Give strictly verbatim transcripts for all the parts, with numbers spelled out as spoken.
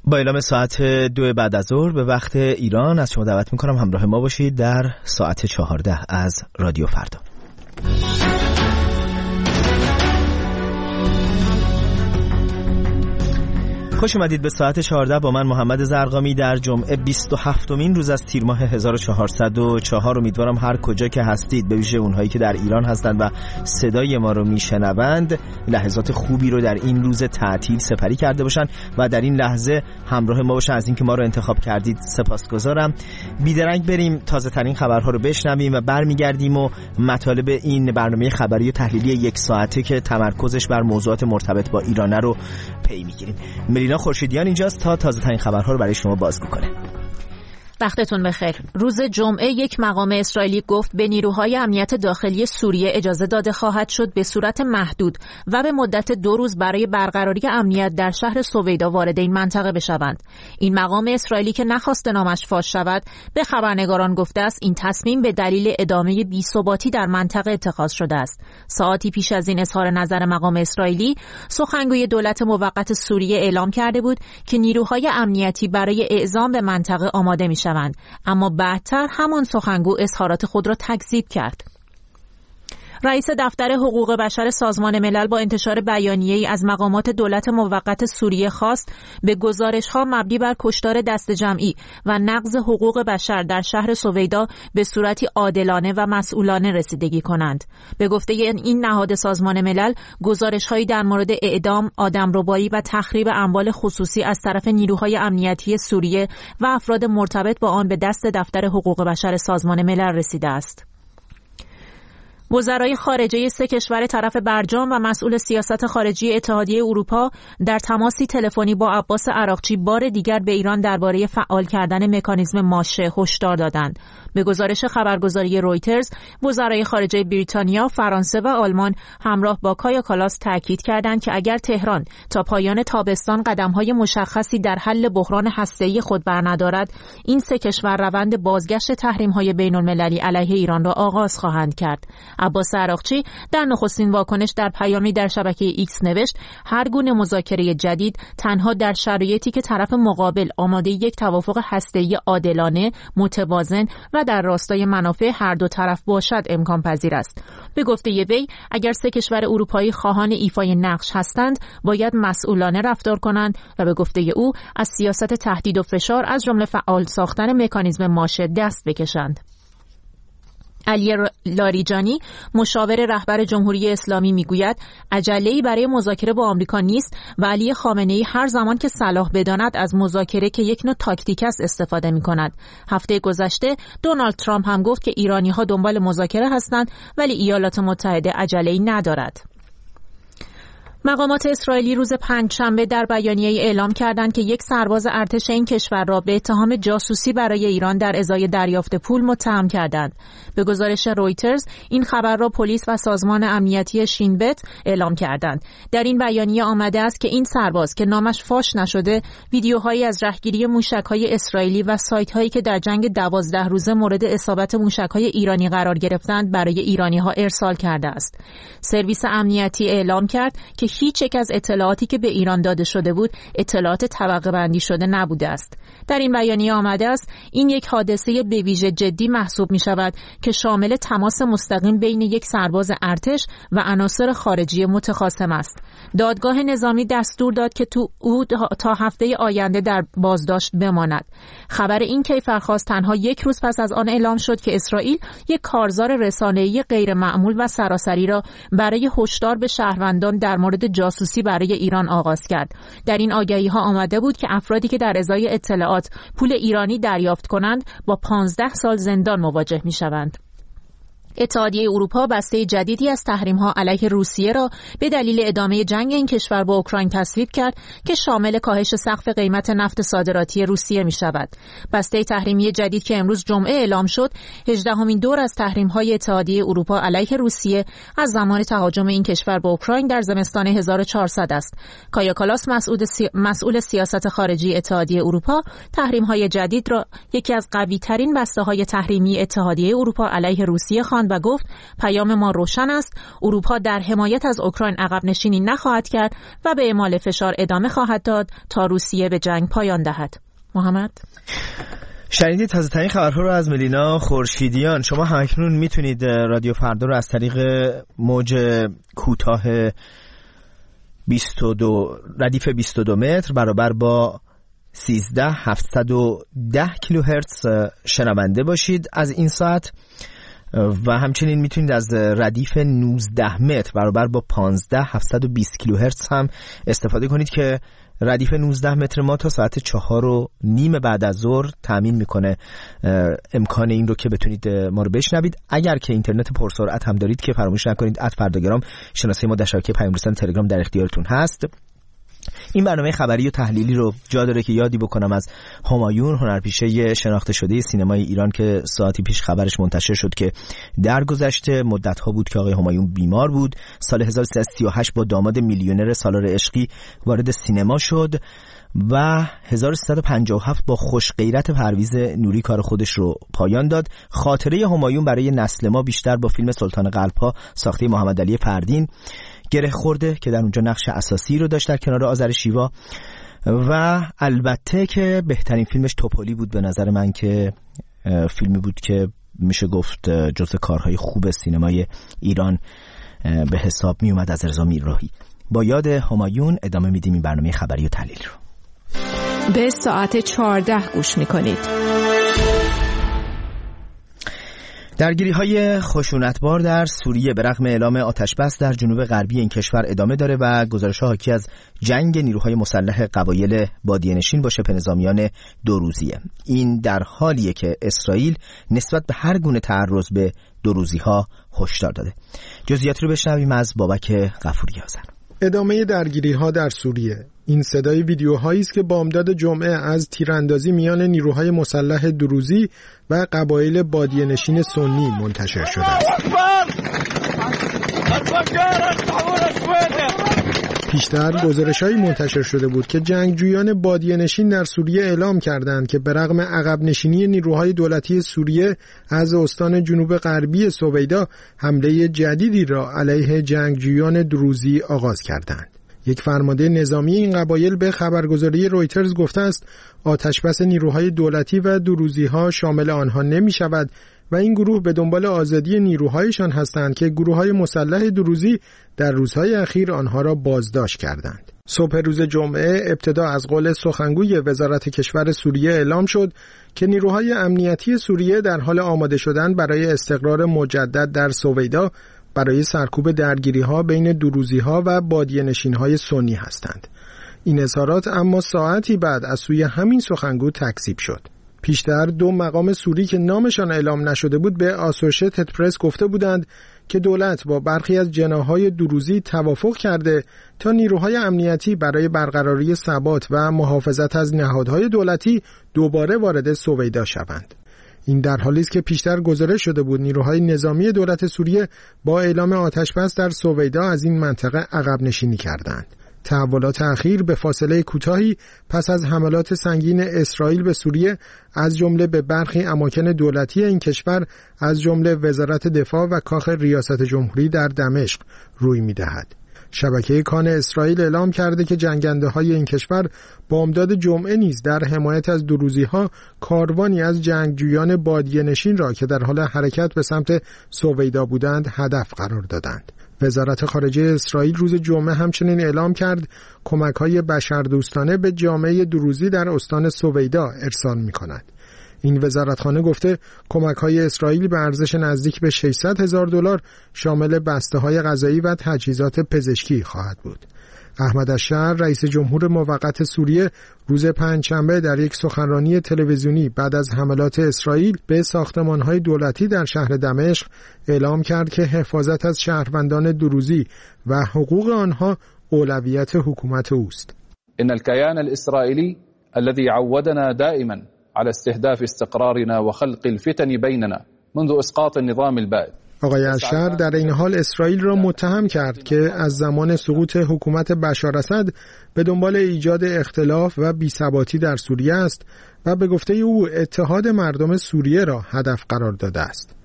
با اعلام ساعت دو بعد از ظهر به وقت ایران از شما دعوت میکنم همراه ما باشید در ساعت چهارده از رادیو فردا. خوش اومدید به ساعت چهارده با من محمد زرقامی در جمعه بیست و هفتمین روز از تیر ماه هزار و چهارصد و چهار. امیدوارم هر کجا که هستید، به ویژه اونهایی که در ایران هستند و صدای ما رو میشنوند، لحظات خوبی رو در این روز تعطیل سپری کرده باشن و در این لحظه همراه ما باشن. از اینکه ما رو انتخاب کردید سپاسگزارم. بیدرنگ بریم تازه ترین خبرها رو بشنویم و برمیگردیم و مطالب این برنامه خبری و تحلیلی یک ساعته که تمرکزش بر موضوعات مرتبط با ایران رو پی میگیریم. ملینا خورشیدیان اینجاست تا تازه ترین خبرها رو برای شما بازگو کنه. وقتتون بخیر. روز جمعه یک مقام اسرائیلی گفت به نیروهای امنیت داخلی سوریه اجازه داده خواهد شد به صورت محدود و به مدت دو روز برای برقراری امنیت در شهر سویدا وارد این منطقه بشوند. این مقام اسرائیلی که نخواست نامش فاش شود به خبرنگاران گفته است این تصمیم به دلیل ادامه بی‌ثباتی در منطقه اتخاذ شده است. ساعتی پیش از این اظهار نظر مقام اسرائیلی، سخنگوی دولت موقت سوریه اعلام کرده بود که نیروهای امنیتی برای اعزام به منطقه آماده می شوند. اما بعدتر همان سخنگو اظهارات خود را تکذیب کرد. رئیس دفتر حقوق بشر سازمان ملل با انتشار بیانیه‌ای از مقامات دولت موقت سوریه خواست به گزارش‌ها مبنی بر کشتار دست جمعی و نقض حقوق بشر در شهر سویدا به صورتی عادلانه و مسئولانه رسیدگی کنند. به گفته این نهاد سازمان ملل، گزارش‌هایی در مورد اعدام، آدمربایی و تخریب اموال خصوصی از طرف نیروهای امنیتی سوریه و افراد مرتبط با آن به دست دفتر حقوق بشر سازمان ملل رسیده است. وزرای خارجه سه کشور طرف برجام و مسئول سیاست خارجی اتحادیه اروپا در تماسی تلفنی با عباس عراقچی بار دیگر به ایران درباره فعال کردن مکانیزم ماشه هشدار دادند. به گزارش خبرگزاری رویترز، وزرای خارجه بریتانیا، فرانسه و آلمان همراه با کایا کالاس تاکید کردند که اگر تهران تا پایان تابستان قدم‌های مشخصی در حل بحران هسته‌ای خود برندارد، این سه کشور روند بازگشت تحریم‌های بین‌المللی علیه ایران را آغاز خواهند کرد. عباس عراقچی در نخستین واکنش در پیامی در شبکه ایکس نوشت هر گونه مذاکره جدید تنها در شرایطی که طرف مقابل آماده یک توافق هسته‌ای عادلانه، متوازن و در راستای منافع هر دو طرف باشد امکان پذیر است. به گفته وی، اگر سه کشور اروپایی خواهان ایفای نقش هستند، باید مسئولانه رفتار کنند و به گفته او از سیاست تهدید و فشار از جمله فعال ساختن مکانیزم ماشه دست بکشند. علی لاریجانی، مشاور رهبر جمهوری اسلامی، میگوید عجله‌ای برای مذاکره با آمریکا نیست و علی خامنه‌ای هر زمان که صلاح بداند از مذاکره که یک نوع تاکتیک است استفاده می‌کند. هفته گذشته دونالد ترامپ هم گفت که ایرانی‌ها دنبال مذاکره هستند ولی ایالات متحده عجله‌ای ندارد. مقامات اسرائیلی روز پنجشنبه در بیانیه‌ای اعلام کردند که یک سرباز ارتش این کشور را به اتهام جاسوسی برای ایران در ازای دریافت پول متهم کردند. به گزارش رویترز، این خبر را پلیس و سازمان امنیتی شین بت اعلام کردند. در این بیانیه آمده است که این سرباز که نامش فاش نشده، ویدیوهایی از رهگیری موشک‌های اسرائیلی و سایت‌هایی که در جنگ دوازده روزه مورد اصابت موشک‌های ایرانی قرار گرفتند برای ایرانی‌ها ارسال کرده است. سرویس امنیتی اعلام کرد که هیچ یک از اطلاعاتی که به ایران داده شده بود اطلاعات طبقه بندی شده نبوده است. در این بیانیه آمده است این یک حادثه به ویژه جدی محسوب می شود که شامل تماس مستقیم بین یک سرباز ارتش و عناصر خارجی متخاصم است. دادگاه نظامی دستور داد که تو او تا هفته آینده در بازداشت بماند. خبر این کیفرخواست تنها یک روز پس از آن اعلام شد که اسرائیل یک کارزار رسانه‌ای غیر معمول و سراسری را برای هشدار به شهروندان در مورد جاسوسی برای ایران آغاز کرد. در این آگهی‌ها آمده بود که افرادی که در ازای اطلاعات پول ایرانی دریافت کنند با پانزده سال زندان مواجه می‌شوند. اتحادیه اروپا بسته جدیدی از تحریم‌ها علیه روسیه را به دلیل ادامه جنگ این کشور با اوکراین تصویب کرد که شامل کاهش سقف قیمت نفت صادراتی روسیه می‌شود. بسته تحریمی جدید که امروز جمعه اعلام شد، هجدهمین دور از تحریم‌های اتحادیه اروپا علیه روسیه از زمان تهاجم این کشور به اوکراین در زمستان هزار و چهارصد است. کایا کالاس، مسئول, سی... مسئول سیاست خارجی اتحادیه اروپا، تحریم‌های جدید را یکی از قوی‌ترین بسته‌های تحریمی اتحادیه اروپا علیه روسیه خواند خواند و گفت پیام ما روشن است، اروپا در حمایت از اوکراین عقب نشینی نخواهد کرد و به اعمال فشار ادامه خواهد داد تا روسیه به جنگ پایان دهد. محمد شنیدید تازه ترین خبرها رو از ملینا خورشیدیان. شما همکنون میتونید رادیو فردا رو از طریق موج کوتاه بیست و دو ردیف بیست و دو متر برابر با سیزده هزار هفتصد و ده کیلوهرتز شنونده باشید از این ساعت و همچنین میتونید از ردیف نوزده متر برابر با پانزده هزار هفتصد و بیست کیلوهرتز هم استفاده کنید که ردیف نوزده متر ما تا ساعت چهار و نیم بعد از ظهر تامین میکنه امکان این رو که بتونید ما رو بشنوید. اگر که اینترنت پرسرعت هم دارید که فراموش نکنید ات فرداگرام شناسه ما در شبکه پیام رسان تلگرام در اختیارتون هست. این برنامه خبری و تحلیلی رو جا داره که یادی بکنم از همایون، هنرپیشه شناخته شده سینمای ایران که ساعتی پیش خبرش منتشر شد که در گذشته مدت‌ها بود که آقای همایون بیمار بود. سال هزار و سیصد و سی و هشت با داماد میلیونر سالار عشقی وارد سینما شد و هزار و سیصد و پنجاه و هفت با خوش غیرت پرویز نوری کار خودش رو پایان داد. خاطره همایون برای نسل ما بیشتر با فیلم سلطان قلب‌ها ساخته محمد علی فردین گره خورده که در اونجا نقش اساسی رو داشت در کنار آذر شیوا و البته که بهترین فیلمش توپولی بود به نظر من که فیلمی بود که میشه گفت جزو کارهای خوب سینمای ایران به حساب می اومد از رضا میرراهی. با یاد همایون ادامه میدیم این برنامه خبری و تحلیلی رو. به ساعت چهارده گوش میکنید. درگیری‌های خشونتبار در سوریه به رغم اعلام آتش‌بس در جنوب غربی این کشور ادامه داره و گزارش‌ها حاکی از جنگ نیروهای مسلح قبایل بادیه‌نشین با شبه نظامیان دو روزیه. این در حالیه که اسرائیل نسبت به هر گونه تعرض به دو روزی‌ها هشدار داده. جزئیات رو بشنویم از بابک غفوری آذر. ادامه درگیری‌ها در سوریه. این صدای ویدیوهایی است که بامداد جمعه از تیراندازی میان نیروهای مسلح دروزی و قبایل بادیه‌نشین سنی منتشر شده است. پیشتر گزارش‌هایی منتشر شده بود که جنگجویان بادیه‌نشین در سوریه اعلام کردند که به رغم عقب نشینی نیروهای دولتی سوریه از استان جنوب غربی سویدا حمله جدیدی را علیه جنگجویان دروزی آغاز کردند. یک فرمانده نظامی این قبایل به خبرگزاری رویترز گفته است آتشبس نیروهای دولتی و دروزی‌ها شامل آنها نمی شود و این گروه به دنبال آزادی نیروهایشان هستند که گروه‌های مسلح دروزی در روزهای اخیر آنها را بازداشت کردند. صبح روز جمعه ابتدا از قول سخنگوی وزارت کشور سوریه اعلام شد که نیروهای امنیتی سوریه در حال آماده شدن برای استقرار مجدد در سویدا برای سرکوب درگیری‌ها بین دروزی‌ها و بادیه‌نشین‌های سنی هستند. این اظهارات اما ساعتی بعد از سوی همین سخنگو تکذیب شد. پیشتر دو مقام سوری که نامشان اعلام نشده بود به آسوشیتد پرس گفته بودند که دولت با برخی از جناح‌های دروزی توافق کرده تا نیروهای امنیتی برای برقراری ثبات و محافظت از نهادهای دولتی دوباره وارد سویدا شوند. این در حالی است که پیشتر گزارش شده بود نیروهای نظامی دولت سوریه با اعلام آتشبس در سویدا از این منطقه عقب نشینی کردند. تحولات اخیر به فاصله کوتاهی پس از حملات سنگین اسرائیل به سوریه از جمله به برخی اماکن دولتی این کشور از جمله وزارت دفاع و کاخ ریاست جمهوری در دمشق روی می‌دهد. شبکه کان اسرائیل اعلام کرده که جنگنده‌های این کشور با امداد جمعه نیز در حمایت از دروزی‌ها کاروانی از جنگجویان بادیه‌نشین را که در حال حرکت به سمت سویدا بودند هدف قرار دادند. وزارت خارجه اسرائیل روز جمعه همچنین اعلام کرد کمک‌های بشردوستانه به جامعه دروزی در استان سویدا ارسال می‌کند. این وزارتخانه گفته کمک‌های اسرائیل به ارزش نزدیک به ششصد هزار دلار شامل بسته‌های غذایی و تجهیزات پزشکی خواهد بود. احمد الشهر رئیس جمهور موقت سوریه روز پنجشنبه در یک سخنرانی تلویزیونی بعد از حملات اسرائیل به ساختمان‌های دولتی در شهر دمشق اعلام کرد که حفاظت از شهروندان دروزی و حقوق آنها اولویت حکومت اوست. ان الكيان الاسرائيلي الذي عودنا دائما على استهداف استقرارنا وخلق الفتن بيننا منذ اسقاط النظام البائد. آقای الشهر در این حال اسرائیل را متهم کرد که از زمان سقوط حکومت بشار اسد به دنبال ایجاد اختلاف و بی‌ثباتی در سوریه است و به گفته او اتحاد مردم سوریه را هدف قرار داده است.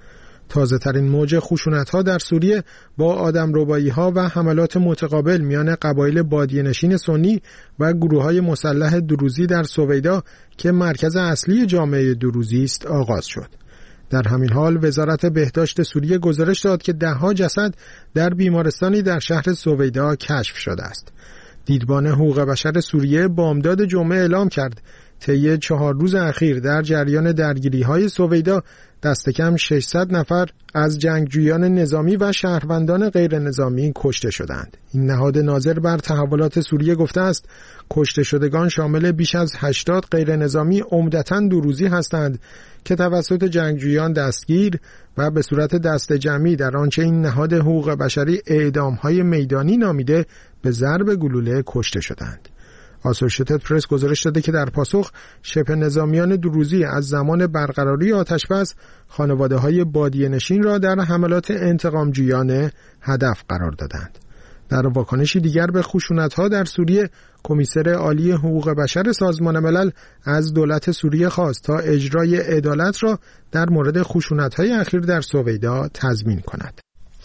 تازه ترین موج خشونت‌ها در سوریه با آدمربایی‌ها و حملات متقابل میان قبایل بادیه‌نشین سنی و گروه‌های مسلح دروزی در سویدا که مرکز اصلی جامعه دروزی است آغاز شد. در همین حال وزارت بهداشت سوریه گزارش داد که ده‌ها جسد در بیمارستانی در شهر سویدا کشف شده است. دیدبان حقوق بشر سوریه بامداد جمعه اعلام کرد طی چهار روز اخیر در جریان درگیری‌های سویدا دست کم ششصد نفر از جنگجویان نظامی و شهروندان غیر نظامی کشته شدند. این نهاد ناظر بر تحولات سوریه گفته است کشته شدگان شامل بیش از هشتاد غیر نظامی عمدتاً دروزی هستند که توسط جنگجویان دستگیر و به صورت دست جمعی در آنچه این نهاد حقوق بشری اعدام‌های میدانی نامیده به ضرب گلوله کشته شدند. آسوشیتد پرس گزارش داده که در پاسخ شبه نظامیان دروزی از زمان برقراری آتشبس خانواده‌های بادیه‌نشین را در حملات انتقامجویانه هدف قرار دادند. در واکنشی دیگر به خشونت‌ها در سوریه، کمیسر عالی حقوق بشر سازمان ملل از دولت سوریه خواست تا اجرای عدالت را در مورد خشونت‌های اخیر در سویدا تضمین کند.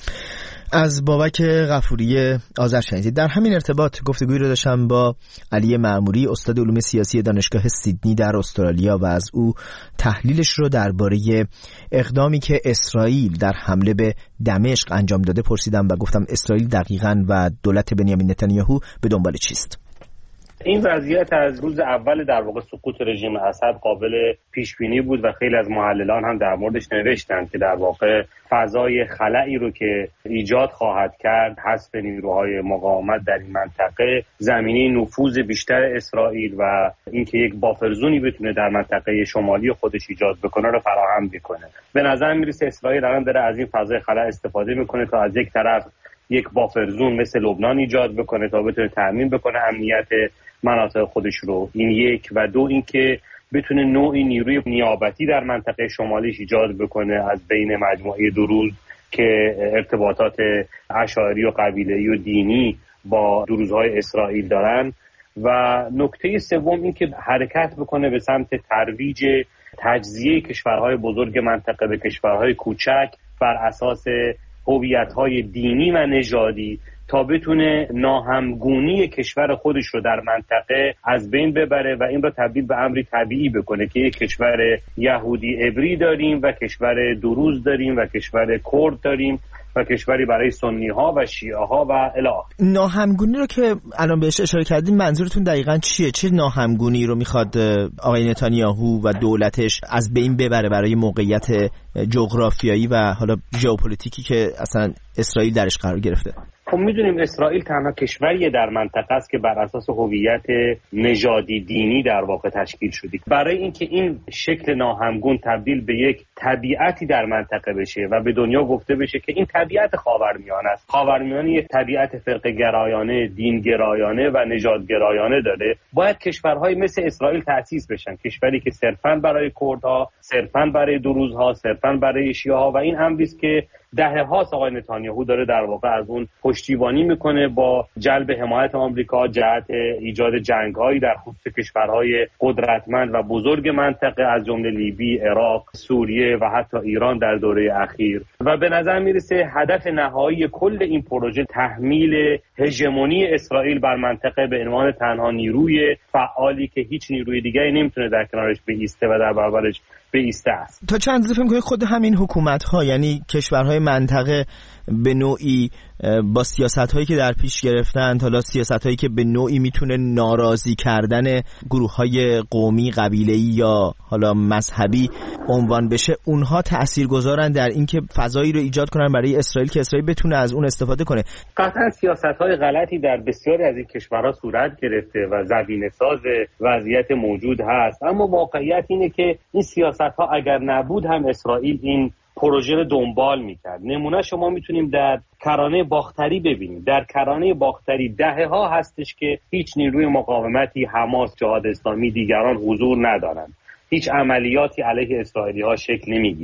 از بابک غفوری آذر شنیدید. در همین ارتباط گفتگویی رو داشتم با علی معموری، استاد علوم سیاسی دانشگاه سیدنی در استرالیا و از او تحلیلش رو درباره اقدامی که اسرائیل در حمله به دمشق انجام داده پرسیدم و گفتم اسرائیل دقیقاً و دولت بنیامین نتانیاهو به دنبال چیست؟ این وضعیت از روز اول در واقع سقوط رژیم اسد قابل پیش بینی بود و خیلی از محللان هم در موردش نوشتند که در واقع فضای خلایی رو که ایجاد خواهد کرد حذف نیروهای مقاومت در این منطقه، زمینه نفوذ بیشتر اسرائیل و اینکه یک بافرزونی بتونه در منطقه شمالی خودش ایجاد بکنه رو فراهم بکنه. به نظر میرسه اسرائیل الان داره از این فضای خلا استفاده میکنه تا از یک طرف یک بافرزون مثل لبنان ایجاد بکنه تا بتونه تضمین بکنه امنیت مناطق خودش رو. این یک و دو اینکه بتونه نوعی نیروی نیابتی در منطقه شمالیش ایجاد بکنه از بین مجموعه دروز که ارتباطات اشاعری و قبیله‌ای و دینی با دروزهای اسرائیل دارن. و نکته سوم این که حرکت بکنه به سمت ترویج تجزیه کشورهای بزرگ منطقه به کشورهای کوچک بر اساس هویت‌های دینی و نژادی تا بتونه ناهمگونی کشور خودش رو در منطقه از بین ببره و این رو تبدیل به امری طبیعی بکنه که یک کشور یهودی عبری داریم و کشور دروز داریم و کشور کرد داریم و کشوری برای سنی ها و شیعه ها و الی آخر. ناهمگونی رو که الان بهش اشاره کردین منظورتون دقیقاً چیه؟ چه ناهمگونی رو میخواد آقای نتانیاهو و دولتش از بین ببره برای موقعیت جغرافیایی و حالا ژئوپلیتیکی که اصلا اسرائیل درش قرار گرفته؟ خب میدونیم اسرائیل تنها کشوریه در منطقه است که بر اساس هویت نژادی دینی در واقع تشکیل شده. برای اینکه این شکل ناهمگون تبدیل به یک طبیعتی در منطقه بشه و به دنیا گفته بشه که این طبیعت خاورمیانه است، خاورمیانه یک طبیعت فرقه گرایانه، دین گرایانه و نژاد گرایانه داره، باید کشورهای مثل اسرائیل تأسیس بشن، کشوری که صرفاً برای کردها، صرفاً برای دروزها، صرفاً برای شیعه‌ها. و این امری است که دهه هاست آقای نتانیاهو داره در واقع از اون پشتیبانی میکنه با جلب حمایت آمریکا جهت ایجاد جنگ‌هایی در خصوص کشورهای قدرتمند و بزرگ منطقه از جمله لیبی، عراق، سوریه و حتی ایران در دوره اخیر. و به نظر میرسه هدف نهایی کل این پروژه تحمیل هژمونی اسرائیل بر منطقه به عنوان تنها نیروی فعالی که هیچ نیروی دیگری نمیتونه در کنارش بایسته و در برابرش بایسته است. تا چند اندازه فکر می‌کنید خود همین حکومت‌ها یعنی کشورهای منطقه به نوعی با سیاست‌هایی که در پیش گرفتن، حالا سیاست‌هایی که به نوعی میتونه ناراضی کردن گروه‌های قومی، قبیله‌ای یا حالا مذهبی عنوان بشه، اونها تاثیرگذارن در اینکه فضایی رو ایجاد کنن برای اسرائیل که اسرائیل بتونه از اون استفاده کنه؟ قطعا سیاست‌های غلطی در بسیاری از این کشورها صورت گرفته و زمینه‌ساز وضعیت موجود هست، اما واقعیت اینه که این سیاست‌ها اگر نبود هم اسرائیل این پروژه رو دنبال میکرد. نمونه شما میتونیم در کرانه باختری ببینیم. در کرانه باختری دهه ها هستش که هیچ نیروی مقاومتی، حماس، جهاد اسلامی، دیگران حضور ندارند. هیچ عملیاتی علیه اسرائیلی ها شکل نمیگیرد.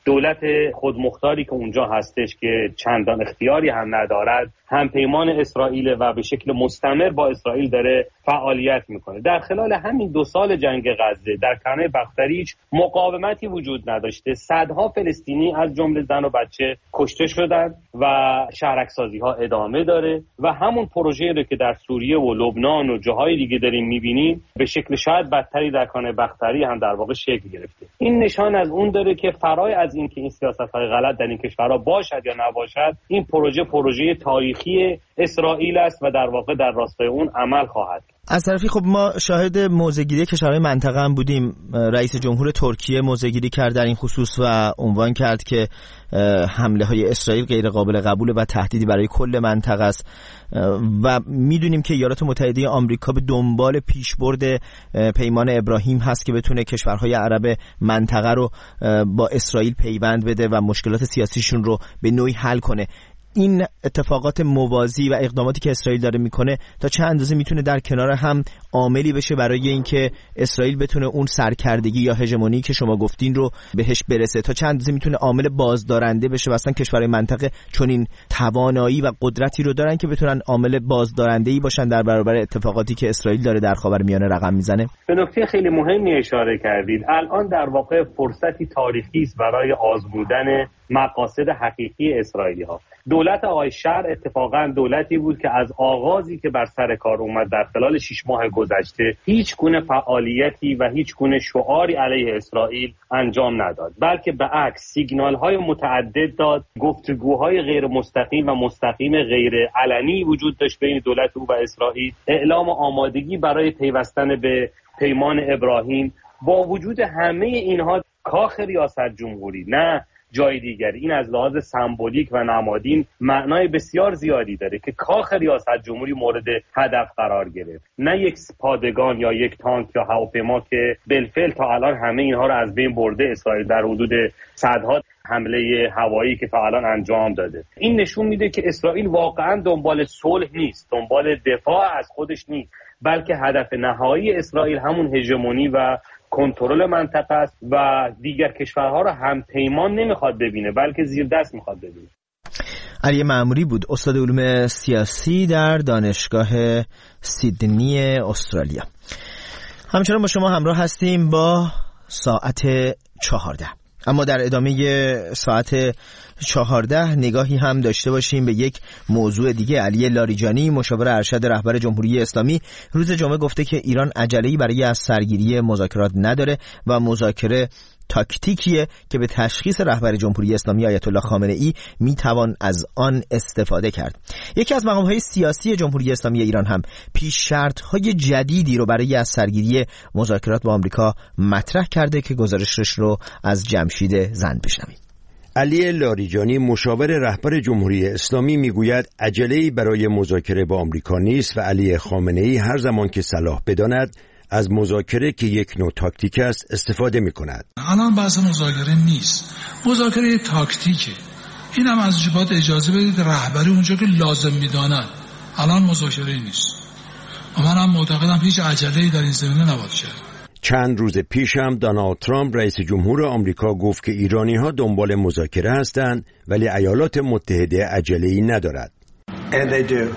دولت خودمختاری که اونجا هستش که چندان اختیاری هم ندارد، هم پیمان اسرائیل و به شکل مستمر با اسرائیل داره فعالیت میکنه. در خلال همین دو سال جنگ غزه در کنه بختری هیچ مقاومتی وجود نداشته. صدها فلسطینی از جمله زن و بچه کشته شدند و شهرک‌سازی ها ادامه داره و همون پروژه‌ای رو که در سوریه و لبنان و جاهای دیگه داریم میبینیم به شکل شاید بدتری در کنه بختری هم در واقع شکل گرفته. این نشان از اون داره که فرای از این که این سیاست‌های غلط در این کشورها باشد یا نباشد، این پروژه پروژه تاریخی اسرائیل است و در واقع در راستای اون عمل خواهد. از طرفی خب ما شاهد موضع‌گیری کشورهای منطقه هم بودیم. رئیس جمهور ترکیه موضع‌گیری کرد در این خصوص و عنوان کرد که حمله های اسرائیل غیر قابل قبول و تهدیدی برای کل منطقه است و میدونیم که ایالات متحده آمریکا به دنبال پیشبرد پیمان ابراهیم هست که بتونه کشورهای عرب منطقه رو با اسرائیل پیوند بده و مشکلات سیاسیشون رو به نوعی حل کنه. این اتفاقات موازی و اقداماتی که اسرائیل داره میکنه تا چه اندازه میتونه در کنار هم عاملی بشه برای اینکه اسرائیل بتونه اون سرکردگی یا هژمونی که شما گفتین رو بهش برسه؟ تا چه اندازه میتونه عامل بازدارنده بشه و اصلا کشورهای منطقه چون این توانایی و قدرتی رو دارن که بتونن عامل بازدارنده‌ای باشن در برابر اتفاقاتی که اسرائیل داره در خاورمیانه رقم میزنه؟ به نکته خیلی مهمی اشاره کردید. الان در واقع فرصتی تاریخی است برای آزمودن مقاصد حقیقی اسرائیلی ها. دولت آقای شر اتفاقا دولتی بود که از آغازی که بر سر کار اومد در خلال شش ماه گذشته هیچ گونه فعالیتی و هیچ گونه شعاری علیه اسرائیل انجام نداد، بلکه به عکس سیگنال های متعدد داد، گفتگوهای غیر مستقیم و مستقیم غیر علنی وجود داشت بین دولت او و اسرائیل، اعلام آمادگی برای پیوستن به پیمان ابراهیم. با وجود همه اینها کاخ ریاست جمهوری نه جای دیگر این از لحاظ سمبولیک و نمادین معنای بسیار زیادی داره که کاخ ریاست جمهوری مورد هدف قرار گرفت، نه یک پادگان یا یک تانک یا هواپیما که بالفعل تا الان همه اینها رو از بین برده اسرائیل در حدود صدها حمله هوایی که تا الان انجام داده. این نشون میده که اسرائیل واقعا دنبال صلح نیست، دنبال دفاع از خودش نیست، بلکه هدف نهایی اسرائیل همون هژمونی و کنترل منطقه است و دیگر کشورها رو هم پیمان نمیخواد ببینه بلکه زیر دست میخواد ببینه. علی مأموری بود، استاد علوم سیاسی در دانشگاه سیدنی استرالیا. همچنان با شما همراه هستیم با ساعت چهارده. اما در ادامه ساعت چهارده نگاهی هم داشته باشیم به یک موضوع دیگه. علی لاریجانی مشاور ارشد رهبر جمهوری اسلامی روز جمعه گفته که ایران عجله‌ای برای از سرگیری مذاکرات نداره و مذاکره تاکتیکیه که به تشخیص رهبر جمهوری اسلامی آیت الله خامنه ای میتوان از آن استفاده کرد. یکی از مقام‌های سیاسی جمهوری اسلامی ایران هم پیش شرط‌های جدیدی رو برای از سرگیری مذاکرات با آمریکا مطرح کرده که گزارشش رو از جمشید زند بشنویم. علی لاریجانی مشاور رهبر جمهوری اسلامی میگوید عجله‌ای برای مذاکره با آمریکا نیست و علی خامنه ای هر زمان که صلاح بداند از مذاکره که یک نوع تاکتیک است استفاده می کند. الان بحث مذاکره نیست، مذاکره تاکتیکه. این هم از جبات اجازه بدید رهبری اونجا که لازم می داند. الان مذاکره نیست و من هم معتقدم هیچ عجله‌ای در این زمینه نباید کرد. چند روز پیش هم دونالد ترامپ رئیس جمهور آمریکا گفت که ایرانی ها دنبال مذاکره هستند ولی ایالات متحده عجله‌ای ندارد. And they do.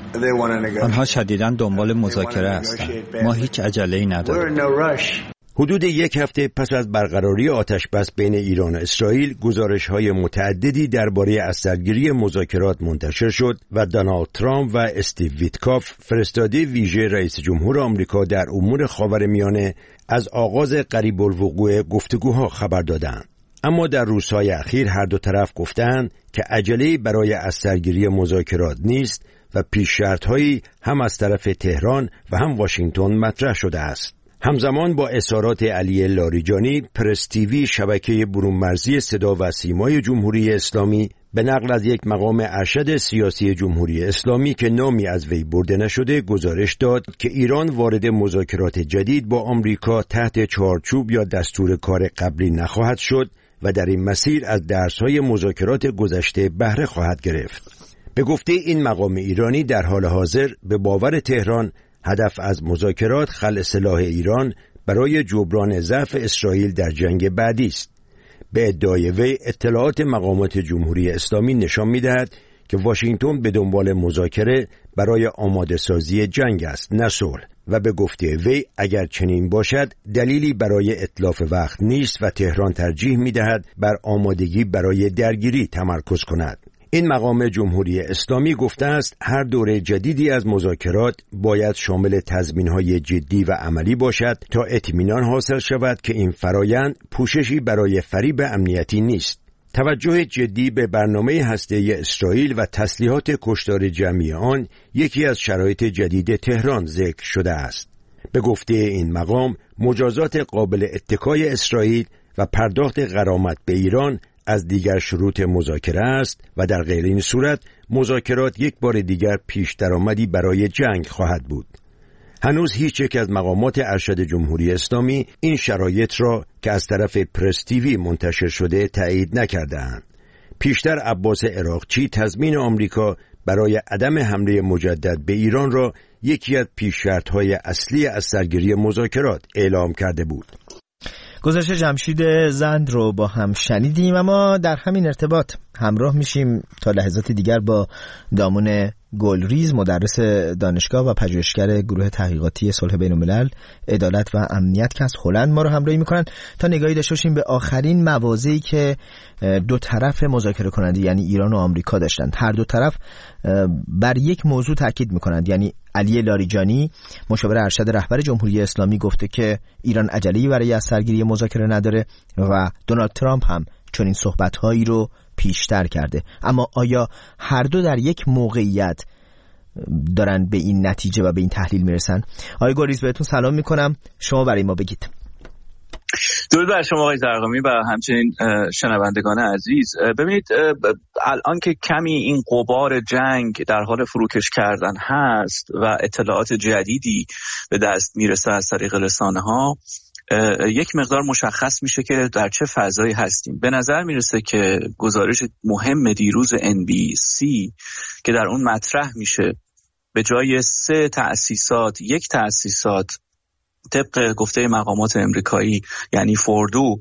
آنها شدیداً دنبال مذاکره هستند. ما هیچ عجله‌ای نداریم. حدود یک هفته پس از برقراری آتش بس بین ایران و اسرائیل، گزارش‌های متعددی درباره از سرگیری مذاکرات منتشر شد و دونالد ترامپ و استیو ویتکاف فرستاده ویژه رئیس جمهور آمریکا در امور خاورمیانه از آغاز قریب الوقوع گفتگوها خبر دادند. اما در روزهای اخیر هر دو طرف گفتند که عجله‌ای برای از سرگیری مذاکرات نیست و پیش شرط‌هایی هم از طرف تهران و هم واشنگتن مطرح شده است. همزمان با اظهارات علی لاریجانی، پرس تیوی شبکه برون‌مرزی صدا و سیمای جمهوری اسلامی به نقل از یک مقام ارشد سیاسی جمهوری اسلامی که نامی از وی برده نشده گزارش داد که ایران وارد مذاکرات جدید با آمریکا تحت چارچوب یا دستور کار قبلی نخواهد شد و در این مسیر از درس‌های مذاکرات گذشته بهره خواهد گرفت. به گفته این مقام ایرانی در حال حاضر به باور تهران هدف از مذاکرات خلع سلاح ایران برای جبران ضعف اسرائیل در جنگ بعدی است. به ادعای وی اطلاعات مقامات جمهوری اسلامی نشان می‌دهد که واشنگتن به دنبال مذاکره برای آماده سازی جنگ است، نه صلح، و به گفته وی اگر چنین باشد دلیلی برای اتلاف وقت نیست و تهران ترجیح می‌دهد بر آمادگی برای درگیری تمرکز کند. این مقام جمهوری اسلامی گفته است هر دوره جدیدی از مذاکرات باید شامل تضمین‌های جدی و عملی باشد تا اطمینان حاصل شود که این فرایند پوششی برای فریب امنیتی نیست. توجه جدی به برنامه هسته‌ای اسرائیل و تسلیحات کشتار جمعی آن یکی از شرایط جدید تهران ذکر شده است. به گفته این مقام مجازات قابل اتکای اسرائیل و پرداخت غرامت به ایران از دیگر شروط مذاکره است و در غیر این صورت مذاکرات یک بار دیگر پیش درآمدی برای جنگ خواهد بود. هنوز هیچ یک از مقامات ارشد جمهوری اسلامی این شرایط را که از طرف پرس تیوی منتشر شده تایید نکرده‌اند. پیشتر عباس عراقچی تضمین آمریکا برای عدم حمله مجدد به ایران را یکی از پیش‌شرط‌های اصلی از سرگیری مذاکرات اعلام کرده بود. گزارش جمشید زند رو با هم شنیدیم، اما در همین ارتباط همراه میشیم تا لحظات دیگر با دامون گلریز، مدرس دانشگاه و پژوهشگر گروه تحقیقاتی صلح بین الملل عدالت و امنیت که از هلند ما رو همراهی میکنن تا نگاهی داشته باشیم به آخرین مواضعی که دو طرف مذاکره کننده یعنی ایران و آمریکا داشتند. هر دو طرف بر یک موضوع تاکید میکنند، یعنی علی لاریجانی مشاور ارشد رهبر جمهوری اسلامی گفته که ایران عجله‌ای برای از سرگیری مذاکره نداره و دونالد ترامپ هم چنین صحبت‌هایی رو پیشتر کرده. اما آیا هر دو در یک موقعیت دارن به این نتیجه و به این تحلیل میرسن؟ آقای گلریز بهتون سلام میکنم، شما برای ما بگید. درود بر شما آقای زرقامی و همچنین شنوندگان عزیز. ببینید الان که کمی این غبار جنگ در حال فروکش کردن هست و اطلاعات جدیدی به دست میرسه از طریق رسانه ها، یک مقدار مشخص میشه که در چه فضایی هستیم. به نظر میرسه که گزارش مهم دیروز ان بی سی که در اون مطرح میشه به جای سه تأسیسات یک تأسیسات طبق گفته مقامات امریکایی یعنی فوردو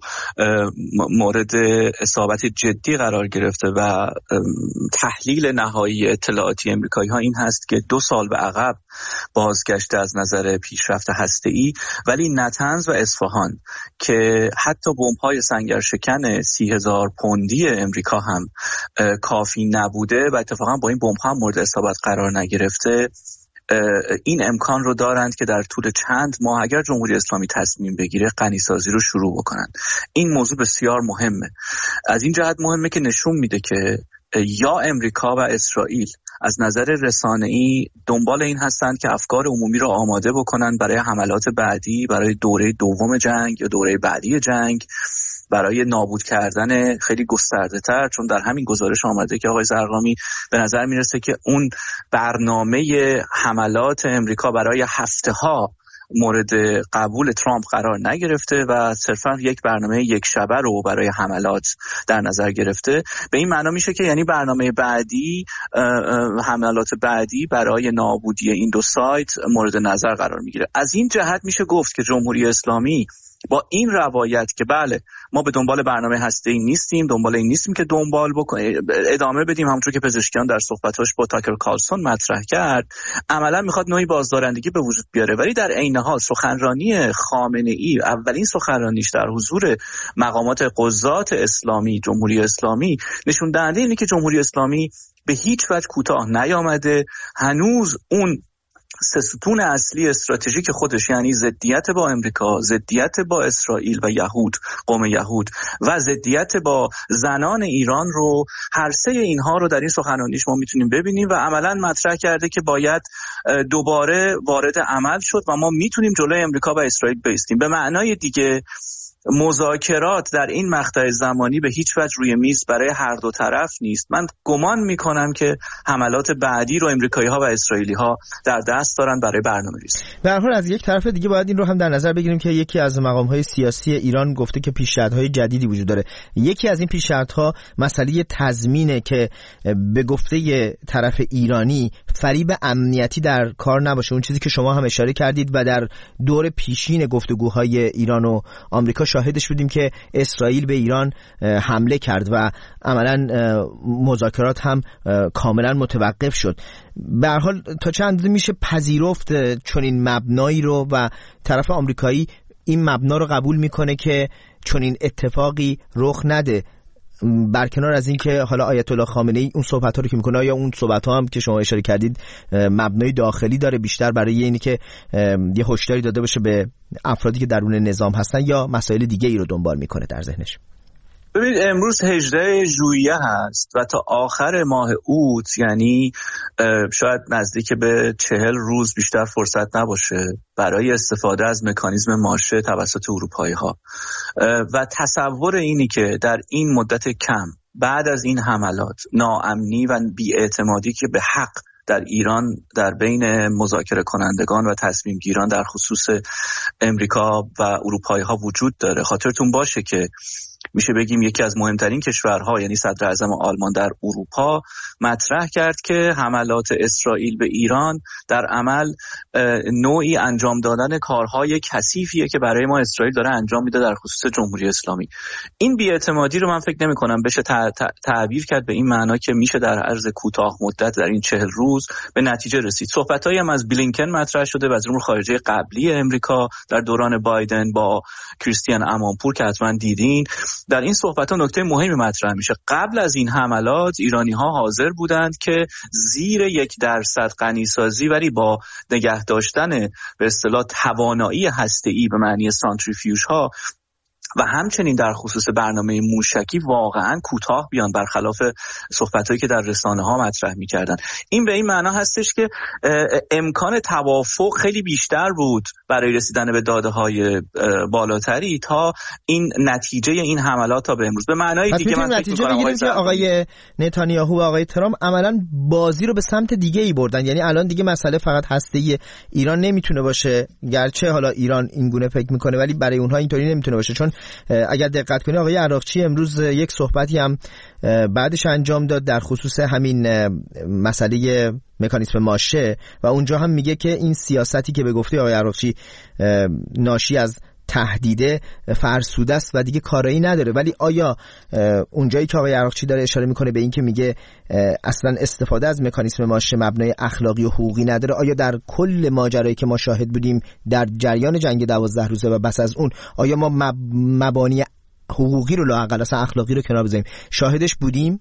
مورد اصابت جدی قرار گرفته و تحلیل نهایی اطلاعاتی امریکایی ها این هست که دو سال به عقب بازگشته از نظر پیشرفت هسته‌ای، ولی نتنز و اصفهان که حتی بمب‌های سنگرشکن سی هزار پوندی امریکا هم کافی نبوده و اتفاقا با این بمب‌ها هم مورد اصابت قرار نگرفته، این امکان رو دارند که در طول چند ماه اگر جمهوری اسلامی تصمیم بگیره غنی‌سازی رو شروع بکنن. این موضوع بسیار مهمه. از این جهت مهمه که نشون میده که یا امریکا و اسرائیل از نظر رسانه‌ای دنبال این هستند که افکار عمومی رو آماده بکنن برای حملات بعدی، برای دوره دوم جنگ یا دوره بعدی جنگ، برای نابود کردن خیلی گسترده تر. چون در همین گزارش آمده که آقای زرقامی به نظر میرسه که اون برنامه حملات امریکا برای هفته ها مورد قبول ترامپ قرار نگرفته و صرفا یک برنامه یک شبه رو برای حملات در نظر گرفته. به این معنا میشه که یعنی برنامه بعدی، حملات بعدی برای نابودی این دو سایت مورد نظر قرار میگیره. از این جهت میشه گفت که جمهوری اسلامی با این روایت که بله ما به دنبال برنامه هسته‌ای نیستیم، دنبال این نیستیم که دنبال بکنیم ادامه بدیم، همونطور که پزشکیان در صحبتاش با تاکر کارلسون مطرح کرد، عملا میخواد نوعی بازدارندگی به وجود بیاره. ولی در عین حال سخنرانی خامنه‌ای، اولین سخنرانیش در حضور مقامات قضات اسلامی جمهوری اسلامی، نشون دهنده اینه که جمهوری اسلامی به هیچ وجه کوتاه نیامده. هنوز اون سه ستون اصلی استراتژیک خودش، یعنی ضدیت با امریکا، ضدیت با اسرائیل و یهود، قوم یهود، و ضدیت با زنان ایران رو، هر سه اینها رو در این سخنرانیش ما میتونیم ببینیم و عملا مطرح کرده که باید دوباره وارد عمل شد و ما میتونیم جلوی امریکا و اسرائیل بایستیم. به معنای دیگه مذاکرات در این مقطع زمانی به هیچ وجه روی میز برای هر دو طرف نیست. من گمان میکنم که حملات بعدی رو امریکایی ها و اسرائیلی ها در دست دارن برای برنامه‌ریزی. به هر حال از یک طرف دیگه باید این رو هم در نظر بگیریم که یکی از مقام‌های سیاسی ایران گفته که پیشنهادهای جدیدی وجود داره. یکی از این پیشنهادها مسئله تضمینه که به گفته طرف ایرانی فریب امنیتی در کار نباشه، اون چیزی که شما هم اشاره کردید و در دور پیشین گفتگوهای ایران و آمریکا شاهدش بودیم که اسرائیل به ایران حمله کرد و عملاً مذاکرات هم کاملا متوقف شد. به هر حال تا چه اندازه میشه پذیرفت چنین مبنایی رو و طرف آمریکایی این مبنا رو قبول میکنه که چنین اتفاقی رخ نده، برکنار از این که حالا آیت الله خامنه‌ای اون صحبت‌ها رو که میکنه یا اون صحبت‌ها هم که شما اشاره کردید مبنای داخلی داره، بیشتر برای اینی که یه هشداری داده باشه به افرادی که درون نظام هستن یا مسائل دیگه ای رو دنبال میکنه در ذهنش؟ ببینید امروز هجدهم ژوئیه هست و تا آخر ماه اوت، یعنی شاید نزدیک به چهل روز بیشتر فرصت نباشه برای استفاده از مکانیزم ماشه توسط اروپایی ها و تصور اینی که در این مدت کم بعد از این حملات ناامنی و بی‌اعتمادی که به حق در ایران در بین مذاکره کنندگان و تصمیم گیران در خصوص امریکا و اروپایی ها وجود داره. خاطرتون باشه که میشه بگیم یکی از مهمترین کشورها یعنی صدر اعظم آلمان در اروپا مطرح کرد که حملات اسرائیل به ایران در عمل نوعی انجام دادن کارهای کثیفیه که برای ما اسرائیل داره انجام میده در خصوص جمهوری اسلامی. این بی‌اعتمادی رو من فکر نمی کنم بشه تعبیر کرد به این معنا که میشه در عرض کوتاه مدت در این چهل روز به نتیجه رسید. صحبتایی هم از بلینکن مطرح شده، وزیر امور خارجه قبلی امریکا در دوران بایدن با کریستیان امانپور که حتما دیدین. در این صحبت‌ها نکته مهمی مطرح میشه. قبل از این حملات ایرانی‌ها حاضر بودند که زیر یک درصد غنیسازی ولی با نگه داشتن به اصطلاح توانایی هسته‌ای به معنی سانتریفیوژها و همچنین در خصوص برنامه موشکی واقعا کوتاه بیان، برخلاف صحبتایی که در رسانه ها مطرح می‌کردن. این به این معنا هستش که امکان توافق خیلی بیشتر بود برای رسیدن به داده‌های بالاتری تا این نتیجه این حملات تا به امروز. به معنای دیگه من فکر می‌کنم آقای, که آقای نتانیاهو و آقای ترامپ عملاً بازی رو به سمت دیگه‌ای بردن، یعنی الان دیگه مسئله فقط هسته‌ای ایران نمیتونه باشه، گرچه حالا ایران این گونه فکر می‌کنه ولی برای اونها اینطوری نمیتونه باشه. چون اگر دقت کنید آقای عراقچی امروز یک صحبتی هم بعدش انجام داد در خصوص همین مسئله مکانیزم ماشه و اونجا هم میگه که این سیاستی که به گفته آقای عراقچی ناشی از تهدیده فرسوده است و دیگه کارایی نداره. ولی آیا اونجایی که آقای عراقچی داره اشاره میکنه به این که میگه اصلا استفاده از مکانیزم ماشه مبنای اخلاقی و حقوقی نداره، آیا در کل ماجرایی که ما شاهد بودیم در جریان جنگ دوازده روزه و بس از اون، آیا ما مب... مبانی حقوقی رو لااقل اصلا اخلاقی رو کنار بذاریم شاهدش بودیم؟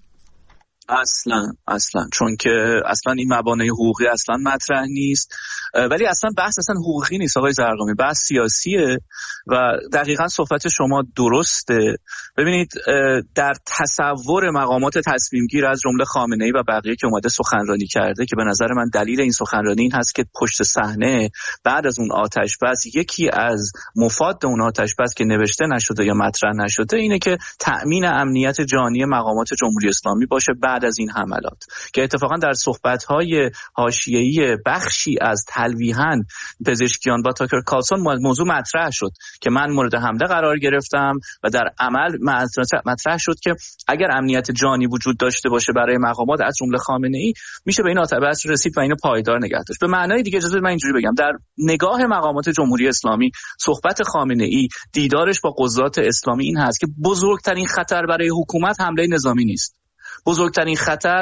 اصلا اصلا چون که اصلا این مبانی حقوقی اصلا مطرح نیست، ولی اصلا بحث اصلا حقوقی نیست آقای زرقامی، بحث سیاسیه و دقیقاً صحبت شما درسته. ببینید در تصور مقامات تصمیم گیر از جمله خامنه‌ای و بقیه که اومده سخنرانی کرده که به نظر من دلیل این سخنرانی این هست که پشت صحنه بعد از اون آتش بس یکی از مفاد اون آتش بس که نوشته نشده یا مطرح نشده اینه که تأمین امنیت جانی مقامات جمهوری اسلامی باشه بعد از این حملات، که اتفاقا در صحبت‌های حاشیه‌ای بخشی از تلویحاً پزشکیان با تاکر کارلسون موضوع مطرح شد که من مورد حمله قرار گرفتم و در عمل مطرح شد که اگر امنیت جانی وجود داشته باشه برای مقامات از جمله خامنه‌ای میشه به این آتش رسید و اینو پایدار نگه داشت. به معنای دیگه اجازه من اینجوری بگم، در نگاه مقامات جمهوری اسلامی صحبت خامنه‌ای دیدارش با قضات اسلامی این هست که بزرگترین خطر برای حکومت حمله نظامی نیست، بزرگترین خطر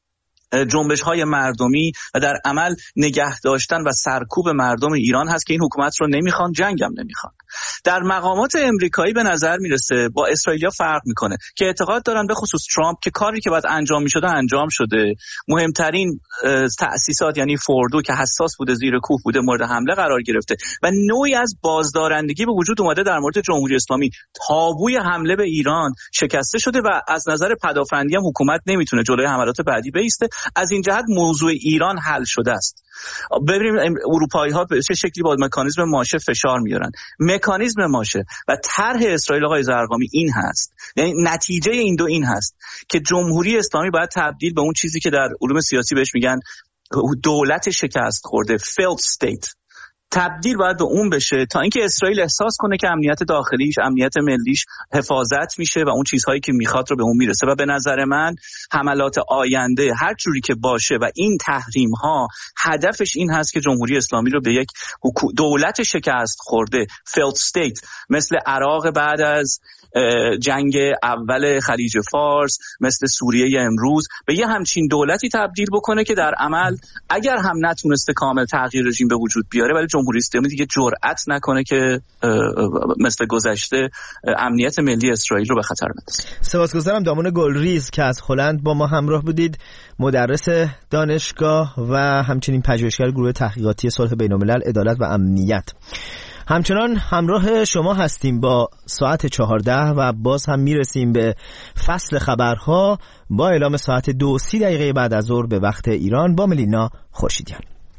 جنبش‌های مردمی و در عمل نگه داشتن و سرکوب مردم ایران هست که این حکومت رو نمیخوان، جنگ هم نمیخوان. در مقامات امریکایی به نظر میرسه با اسرائیلیا فرق میکنه که اعتقاد دارن به خصوص ترامپ که کاری که باید انجام میشده انجام شده، مهمترین تأسیسات یعنی فوردو که حساس بوده زیر کوه بوده مورد حمله قرار گرفته و نوعی از بازدارندگی به وجود اومده در مورد جمهوری اسلامی. تابوی حمله به ایران شکسته شده و از نظر پدافندی هم حکومت نمیتونه جلوی حملات بعدی بایسته. از این جهت موضوع ایران حل شده است. ببینیم اروپایی ها به چه شکلی با مکانیزم ماشه فشار میارن. مکانیزم ماشه و طرح اسرائیل آقای زرقامی این هست، یعنی نتیجه این دو این هست که جمهوری اسلامی باید تبدیل به اون چیزی که در علوم سیاسی بهش میگن دولت شکست خورده، failed state، تبدیل باید به اون بشه تا اینکه اسرائیل احساس کنه که امنیت داخلیش، امنیت ملیش حفاظت میشه و اون چیزهایی که میخواد رو به اون میرسه. و به نظر من حملات آینده هر جوری که باشه و این تحریم ها هدفش این هست که جمهوری اسلامی رو به یک دولت شکست خورده failed state مثل عراق بعد از جنگ اول خلیج فارس، مثل سوریه امروز، به یه همچین دولتی تبدیل بکنه که در عمل اگر هم نتونسته کامل تغییر رژیم به وجود بیاره ولی جمهوری اسلامی دیگه جرأت نکنه که مثل گذشته امنیت ملی اسرائیل رو به خطر بندازه. سپاسگزارم دامون گلریز که از هلند با ما همراه بودید، مدرس دانشگاه و همچنین پژوهشگر گروه تحقیقاتی صلح بین‌الملل، عدالت و امنیت. همچنان همراه شما هستیم با ساعت چهارده و باز هم میرسیم به فصل خبرها با اعلام ساعت دو سی دقیقه بعد از ظهر به وقت ایران با ملینا خورشیدیان.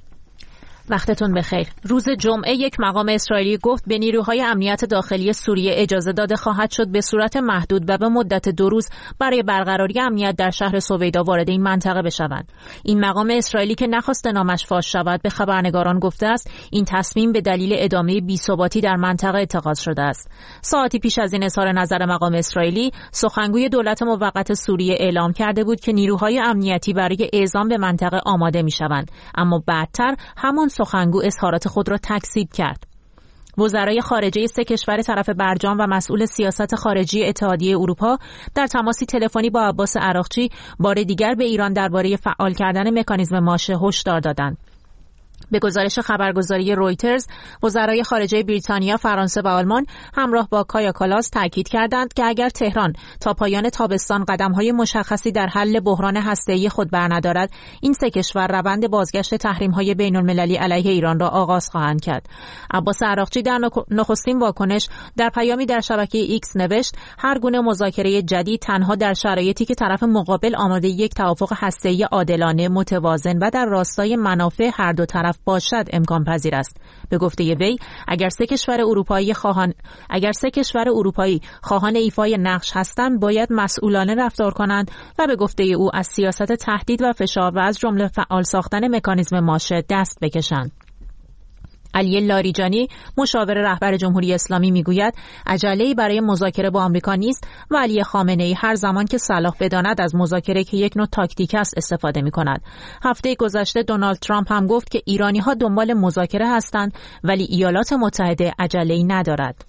وقتتون بخیر. روز جمعه یک مقام اسرائیلی گفت به نیروهای امنیت داخلی سوریه اجازه داده خواهد شد به صورت محدود و به مدت دو روز برای برقراری امنیت در شهر سویدا وارد این منطقه بشوند. این مقام اسرائیلی که نخواست نامش فاش شود به خبرنگاران گفته است این تصمیم به دلیل ادامه بی‌ثباتی در منطقه اتخاذ شده است. ساعتی پیش از این اظهار نظر مقام اسرائیلی، سخنگوی دولت موقت سوریه اعلام کرده بود که نیروهای امنیتی برای اعزام به منطقه آماده می‌شوند، اما بعدتر همون سخنگو اظهارات خود را تکذیب کرد. وزرای خارجه سه کشور طرف برجام و مسئول سیاست خارجی اتحادیه اروپا در تماسی تلفنی با عباس عراقچی بار دیگر به ایران درباره فعال کردن مکانیزم ماشه هشدار دادند. به گزارش خبرگزاری رویترز، وزرای خارجه بریتانیا، فرانسه و آلمان همراه با کایا کالاس تاکید کردند که اگر تهران تا پایان تابستان قدم‌های مشخصی در حل بحران هسته‌ای خود برندارد، این سه کشور روند بازگشت تحریم‌های بین‌المللی علیه ایران را آغاز خواهند کرد. عباس عراقچی در نخستین واکنش در پیامی در شبکه ایکس نوشت: هر گونه مذاکره جدید تنها در شرایطی که طرف مقابل آماده یک توافق هسته‌ای عادلانه، متوازن و در راستای منافع هر دو طرف باشد امکان پذیر است. به گفته وی، اگر سه کشور اروپایی خواهان اگر سه کشور اروپایی خواهان ایفای نقش هستند، باید مسئولانه رفتار کنند و به گفته او از سیاست تهدید و فشار و از جمله فعال ساختن مکانیزم ماشه دست بکشند. علی لاریجانی، مشاور رهبر جمهوری اسلامی، میگوید عجله‌ای برای مذاکره با آمریکا نیست و علی خامنه‌ای هر زمان که صلاح بداند از مذاکره که یک نوع تاکتیک است استفاده می‌کند. هفته گذشته دونالد ترامپ هم گفت که ایرانی‌ها دنبال مذاکره هستند ولی ایالات متحده عجله‌ای ندارد.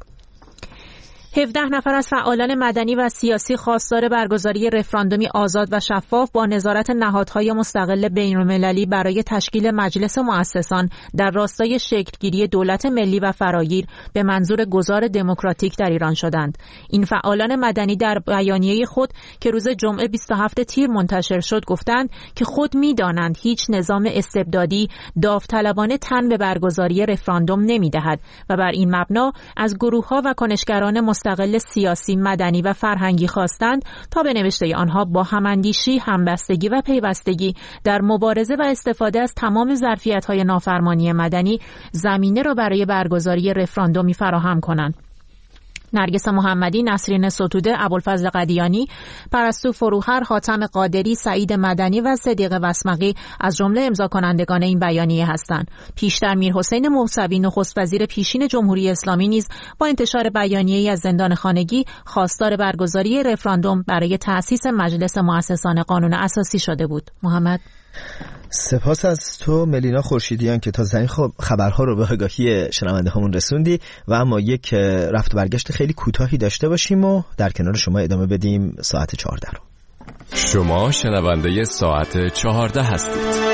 هفده نفر از فعالان مدنی و سیاسی خواستار برگزاری رفراندومی آزاد و شفاف با نظارت نهادهای مستقل بین‌المللی برای تشکیل مجلس مؤسسان در راستای شکلگیری دولت ملی و فراگیر به منظور گذار دموکراتیک در ایران شدند. این فعالان مدنی در بیانیه خود که روز جمعه بیست و هفتم تیر منتشر شد گفتند که خود می‌دانند هیچ نظام استبدادی داوطلبانه تن به برگزاری رفراندوم نمی‌دهد و بر این مبنا از گروه‌ها و کنشگران مستقل سیاسی، مدنی و فرهنگی خواستند تا به نوشته آنها با هماندیشی، همبستگی و پیوستگی در مبارزه و استفاده از تمام ظرفیت‌های نافرمانی مدنی زمینه را برای برگزاری رفراندومی فراهم کنند. نرگس محمدی، نسرین ستوده، ابوالفضل قدیانی، پرستو فروهر، حاتم قادری، سعید مدنی و صدیق وسمقی از جمله امضا کنندگان این بیانیه هستند. پیشتر میرحسین موسوی، نخست وزیر پیشین جمهوری اسلامی، نیز با انتشار بیانیه‌ای از زندان خانگی خواستار برگزاری رفراندوم برای تأسیس مجلس مؤسسان قانون اساسی شده بود. محمد، سپاس از تو ملینا خورشیدیان که تا زمین خبرها رو به آگاهی شنونده هامون رسوندی و اما یک رفت و برگشت خیلی کوتاهی داشته باشیم و در کنار شما ادامه بدیم ساعت چهارده رو. شما شنونده ساعت چهارده هستید.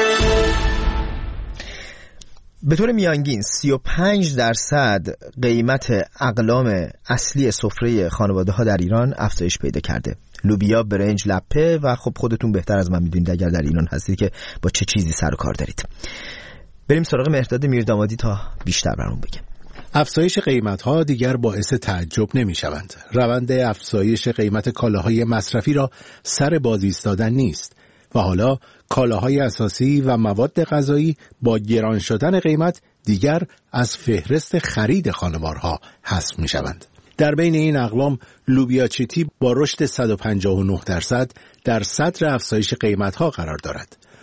به طور میانگین سی و پنج درصد قیمت اقلام اصلی سفره خانواده ها در ایران افزایش پیدا کرده. لوبیا، برنج، لپه و خب خودتون بهتر از من میدونید اگر در ایران هستید که با چه چیزی سر و کار دارید. بریم سراغ مهرداد میردامادی تا بیشتر برامون بگه. افزایش قیمت‌ها دیگر باعث تعجب نمی‌شوند. روند افزایش قیمت کالاهای مصرفی را سر باز ایستادن نیست و حالا کالاهای اساسی و مواد غذایی با گران شدن قیمت دیگر از فهرست خرید خانوارها حذف می‌شوند. در بین این اقلام لوبیا چیتی با رشد صد و پنجاه و نه درصد در صدر افزایش قیمت‌ها قرار دارد.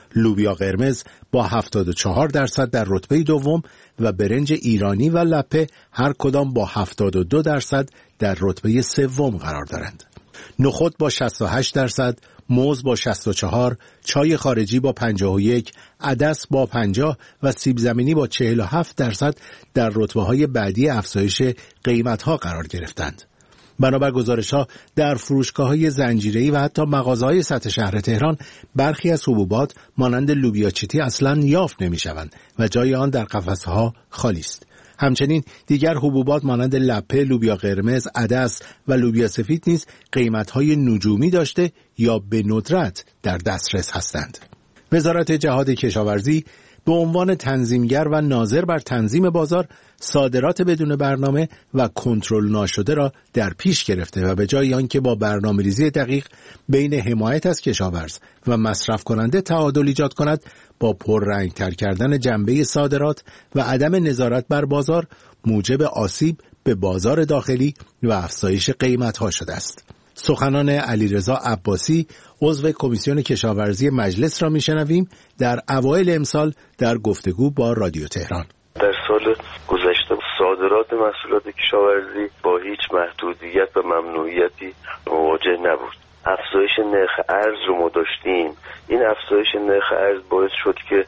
لوبیا قرمز با هفتاد و چهار درصد در رتبه دوم و برنج ایرانی و لپه هر کدام با هفتاد و دو درصد در رتبه سوم قرار دارند. نخود با شصت و هشت درصد، موز با شصت و چهار، چای خارجی با پنجاه و یک، عدس با پنجاه و سیب زمینی با چهل و هفت درصد در رتبه‌های بعدی افزایش قیمت‌ها قرار گرفتند. بنابر گزارش‌ها در فروشگاه‌های زنجیره‌ای و حتی مغازه‌های سطح شهر تهران برخی از حبوبات مانند لوبیا چیتی اصلاً یافت نمی‌شوند و جای آن در قفسه‌ها خالی است. همچنین دیگر حبوبات مانند لپه، لوبیا قرمز، عدس و لوبیا سفید نیز قیمت‌های نجومی داشته یا به ندرت در دسترس هستند. وزارت جهاد کشاورزی به عنوان تنظیمگر و ناظر بر تنظیم بازار صادرات بدون برنامه و کنترل ناشده را در پیش گرفته و به جای آنکه با برنامه‌ریزی دقیق بین حمایت از کشاورز و مصرف کننده تعادل ایجاد کند، با پررنگ‌تر کردن جنبه صادرات و عدم نظارت بر بازار موجب آسیب به بازار داخلی و افزایش قیمت‌ها شده است. سخنان علیرضا عباسی عضو کمیسیون کشاورزی مجلس را میشنویم در اوایل امسال در گفتگو با رادیو تهران. در سال گذشته صادرات محصولات کشاورزی با هیچ محدودیت و ممنوعیتی مواجه نبود. افزایش نرخ ارز رو ما داشتیم. این افزایش نرخ ارز باعث شد که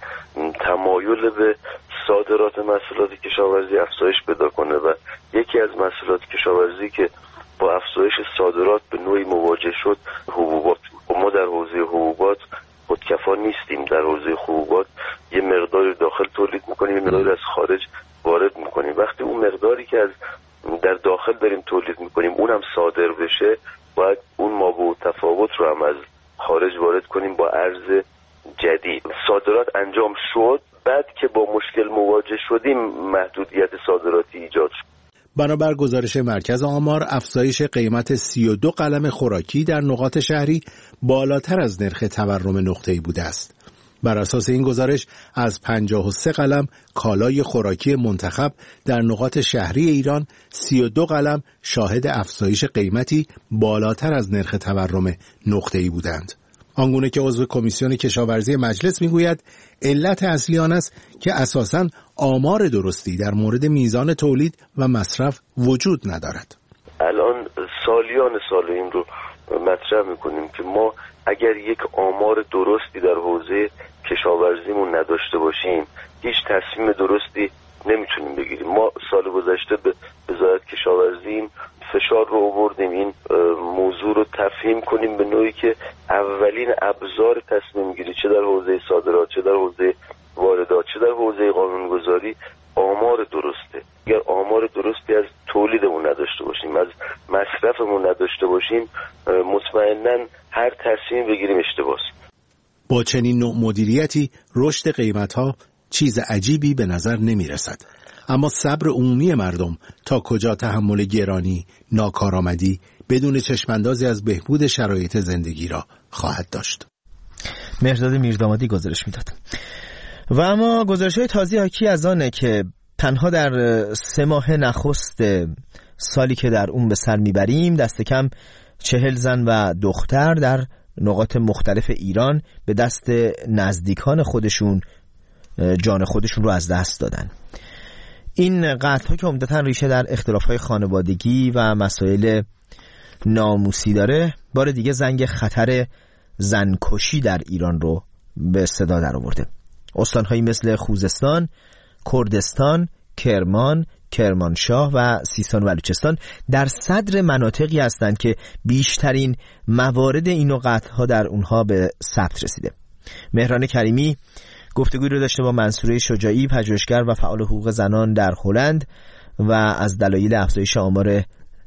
تمایل به صادرات محصولات کشاورزی افزایش پیدا کنه و یکی از محصولات کشاورزی که با افزایش صادرات به نوعی مواجه شد حبوبات. ما در حوزه حبوبات خودکفا نیستیم. در حوزه حبوبات یه مقداری داخل تولید میکنیم، یه مقداری از خارج وارد میکنیم. وقتی اون مقداری که از در داخل داریم تولید میکنیم اونم صادر بشه، باید اون مابعد تفاوت رو هم از خارج وارد کنیم با ارز جدید. صادرات انجام شد، بعد که با مشکل مواجه شدیم محدودیت صادراتی ایجاد شد. بنابر گزارش مرکز آمار، افزایش قیمت سی و دو قلم خوراکی در نقاط شهری بالاتر از نرخ تورم نقطه‌ای بوده است. بر اساس این گزارش از پنجاه و سه قلم کالای خوراکی منتخب در نقاط شهری ایران، سی و دو قلم شاهد افزایش قیمتی بالاتر از نرخ تورم نقطه‌ای بودند. آنگونه که عضو کمیسیون کشاورزی مجلس میگوید علت اصلی آن است که اساساً آمار درستی در مورد میزان تولید و مصرف وجود ندارد. الان سالیان سال این رو مطرح میکنیم که ما اگر یک آمار درستی در حوزه کشاورزیمون نداشته باشیم هیچ تصمیم درستی نمیتونیم بگیریم. ما سال گذشته به وزارت کشاورزی فشار رو آوردیم این موضوع رو تفهیم کنیم به نوعی که اولین ابزار تصمیم گیری چه در حوزه صادرات، چه در حوزه واردات، چه در حوزه قانونگذاری آمار درسته. اگر آمار درستی از تولیدمون نداشته باشیم، از مصرفمون نداشته باشیم، مطمئناً هر تصمیم بگیریم اشتباهه. با چنین نوع مدیریتی رشد قیمت‌ها چیز عجیبی به نظر نمی‌رسد. اما صبر عمومی مردم تا کجا تحمل گرانی، ناکارآمدی بدون چشماندازی از بهبود شرایط زندگی را خواهد داشت. مهرداد میردامادی گزارش میداد. و اما گزارش‌های تازه حاکی از آنه که تنها در سه ماه نخست سالی که در اون به سر میبریم دست کم چهل زن و دختر در نقاط مختلف ایران به دست نزدیکان خودشون جان خودشون رو از دست دادن. این قتل‌ها که عمدتاً ریشه در اختلاف‌های خانوادگی و مسائل ناموسی داره، بار دیگه زنگ خطر زنکشی در ایران رو به صدا در آورده. استان‌هایی مثل خوزستان، کردستان، کرمان، کرمانشاه و سیستان و بلوچستان در صدر مناطقی هستند که بیشترین موارد این نوع قتل‌ها در اونها به ثبت رسیده. مهران کریمی گفتگوی رو داشته با منصوره شجاعی، پژوهشگر و فعال حقوق زنان در هلند و از دلایل افزایش آمار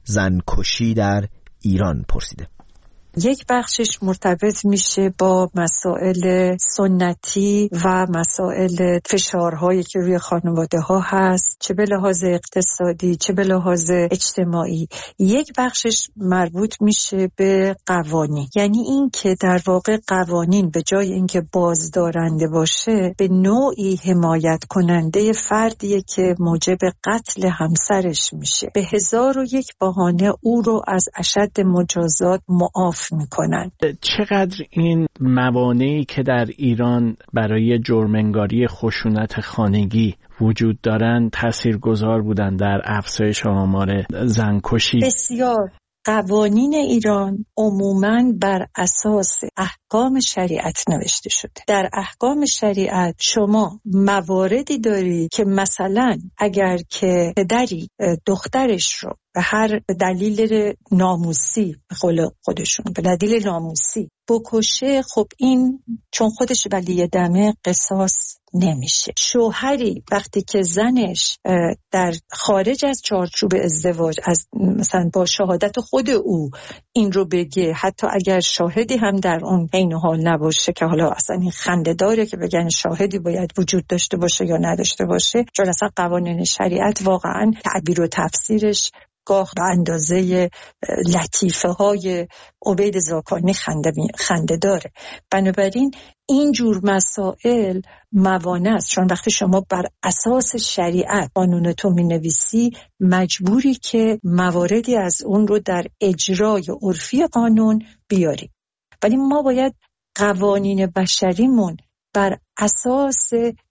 زنکشی در ایران پرسیده. یک بخشش مرتبط میشه با مسائل سنتی و مسائل فشارهایی که روی خانواده ها هست، چه به لحاظ اقتصادی چه به لحاظ اجتماعی. یک بخشش مربوط میشه به قوانین، یعنی این که در واقع قوانین به جای اینکه بازدارنده باشه به نوعی حمایت کننده فردیه که موجب قتل همسرش میشه، به هزار و یک بهانه او رو از اشد مجازات معاف اعتراف میکنن. چقدر این موانعی که در ایران برای جرم‌انگاری خشونت خانگی وجود دارن تاثیرگذار بودن در افزایش آمار زنکشی؟ بسیار. قوانین ایران عموماً بر اساس احکام شریعت نوشته شده. در احکام شریعت شما مواردی داری که مثلا اگر که پدری دخترش رو به هر دلیل ناموسی، به قول خودشون به دلیل ناموسی بکشه، خب این چون خودش ولی دمه قصاص نمیشه. شوهری وقتی که زنش در خارج از چارچوب ازدواج از مثلا با شهادت خود او این رو بگه، حتی اگر شاهدی هم در اون عین حال نباشه، که حالا اصلا این خنده داره که بگن شاهدی باید وجود داشته باشه یا نداشته باشه، چون اصلا قوانین شریعت واقعا تعبیر و تفسیرش گاه به اندازه لطیفه های عبید زاکانی خنده, خنده داره. بنابراین این جور مسائل موانع است، چون وقتی شما بر اساس شریعت قانون تو می نویسی مجبوری که مواردی از اون رو در اجرای عرفی قانون بیاری. ولی ما باید قوانین بشریمون بر اساس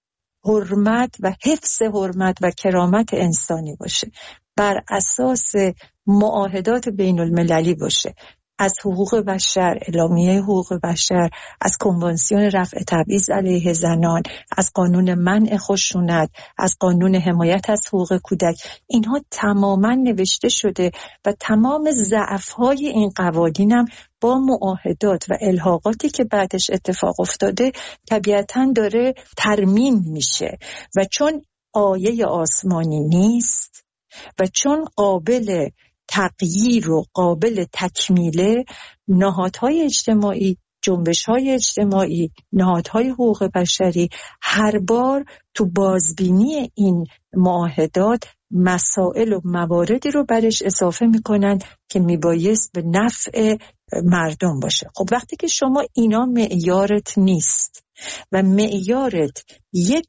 حرمت و حفظ حرمت و کرامت انسانی باشه، بر اساس معاهدات بین المللی باشه، از حقوق بشر، اعلامیه حقوق بشر، از کنوانسیون رفع تبعیض علیه زنان، از قانون منع خشونت، از قانون حمایت از حقوق کودک. اینها تماما نوشته شده و تمام ضعف‌های این قوانین هم با معاهدات و الحاقاتی که بعدش اتفاق افتاده طبیعتاً داره ترمیم میشه و چون آیه آسمانی نیست و چون قابل تغییر و قابل تکمیله، نهادهای اجتماعی، جنبش‌های اجتماعی، نهادهای حقوق بشری هر بار تو بازبینی این معاهدات مسائل و مواردی رو برش اضافه میکنن که میبایست به نفع مردم باشه. خب وقتی که شما اینا معیارت نیست و معیارت یک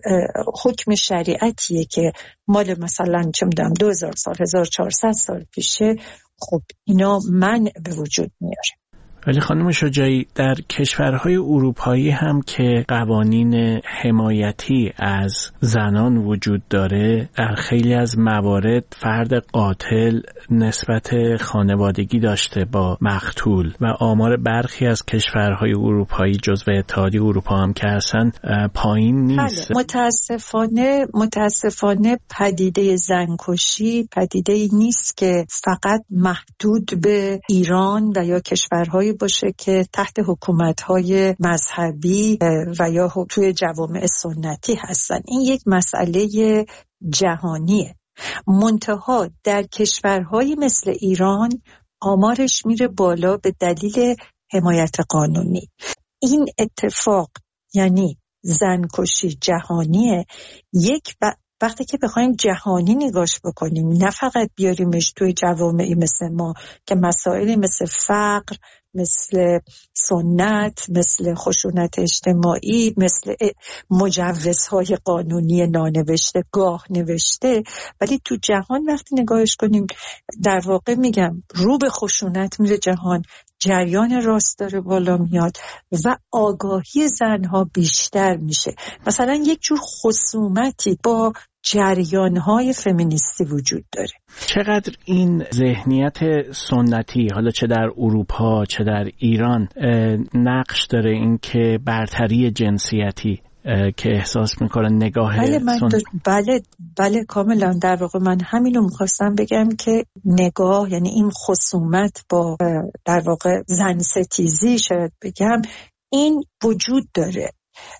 حکم شریعتیه که مال مثلا چه میدونم دو هزار سال هزار و چهارصد سال پیشه، خب اینا منع به وجود میاره. ولی خانم شجاعی، در کشورهای اروپایی هم که قوانین حمایتی از زنان وجود داره، در خیلی از موارد فرد قاتل نسبت خانوادگی داشته با مقتول و آمار برخی از کشورهای اروپایی جزو اتحادیه اروپا هم که هستن پایین نیست. بله. متاسفانه متاسفانه پدیده زنکشی پدیده نیست که فقط محدود به ایران و یا کشورهای باشه که تحت حکومت‌های مذهبی و یا توی جوامع سنتی هستن. این یک مسئله جهانیه. منتها در کشورهای مثل ایران آمارش میره بالا به دلیل حمایت قانونی. این اتفاق یعنی زنکشی جهانیه. یک ب... وقتی که بخوایم جهانی نگاش بکنیم، نه فقط بیاریمش توی جوامعی مثل ما که مسائلی مثل فقر، مثل سنت، مثل خشونت اجتماعی، مثل مجوزهای قانونی نانوشته گاه نوشته، ولی تو جهان وقتی نگاهش کنیم در واقع میگم رو به خشونت میره جهان، جریان راست داره بالا میاد و آگاهی زنها بیشتر میشه. مثلا یک جور خصومتی با جریان‌های فمینیستی وجود داره. چقدر این ذهنیت سنتی، حالا چه در اروپا چه در ایران، نقش داره این که برتری جنسیتی که احساس میکنه نگاه بله من سن... بله بله کاملا. در واقع من همینو میخواستم بگم که نگاه، یعنی این خصومت با در واقع زن ستیزی شاید بگم، این وجود داره.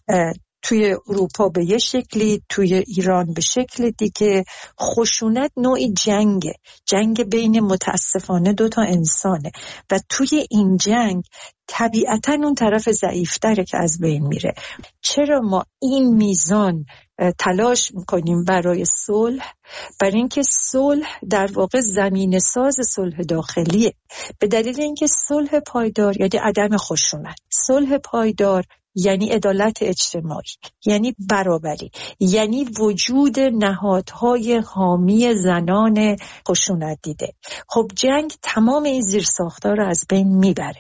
توی اروپا به یه شکلی، توی ایران به شکل دیگه. خشونت نوعی جنگه، جنگ بین متاسفانه دوتا انسانه و توی این جنگ طبیعتاً اون طرف ضعیفتره که از بین میره. چرا ما این میزان تلاش میکنیم برای صلح؟ برای اینکه صلح در واقع زمینه ساز صلح داخلیه، به دلیل اینکه صلح پایدار یعنی عدم خشونت، صلح پایدار یعنی عدالت اجتماعی، یعنی برابری، یعنی وجود نهادهای حامی زنان خشونت دیده. خب جنگ تمام این زیرساخت‌ها رو از بین میبره.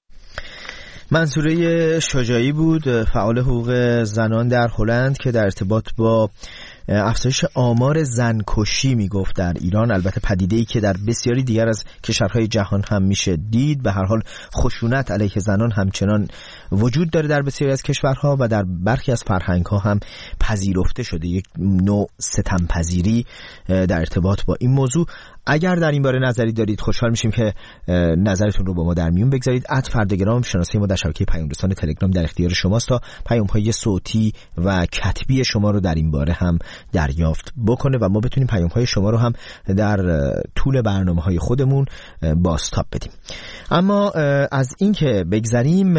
منصوره شجاعی بود، فعال حقوق زنان در هلند، که در ارتباط با افزایش آمار زنکشی میگفت در ایران، البته پدیده‌ای که در بسیاری دیگر از کشورهای جهان هم میشه دید. به هر حال خشونت علیه زنان همچنان وجود داره در بسیاری از کشورها و در برخی از فرهنگ‌ها هم پذیرفته شده، یک نوع ستمپذیری در ارتباط با این موضوع. اگر در این باره نظری دارید خوشحال میشیم که نظرتون رو با ما در میون بگذارید. ات فردگرام شناسه ما در شبکه پیام رسان تلگرام در اختیار شماست تا پیام‌های صوتی و کتبی شما رو در این باره هم دریافت بکنه و ما بتونیم پیام‌های شما رو هم در طول برنامه‌های خودمون بازتاب بدیم. اما از این که بگذریم،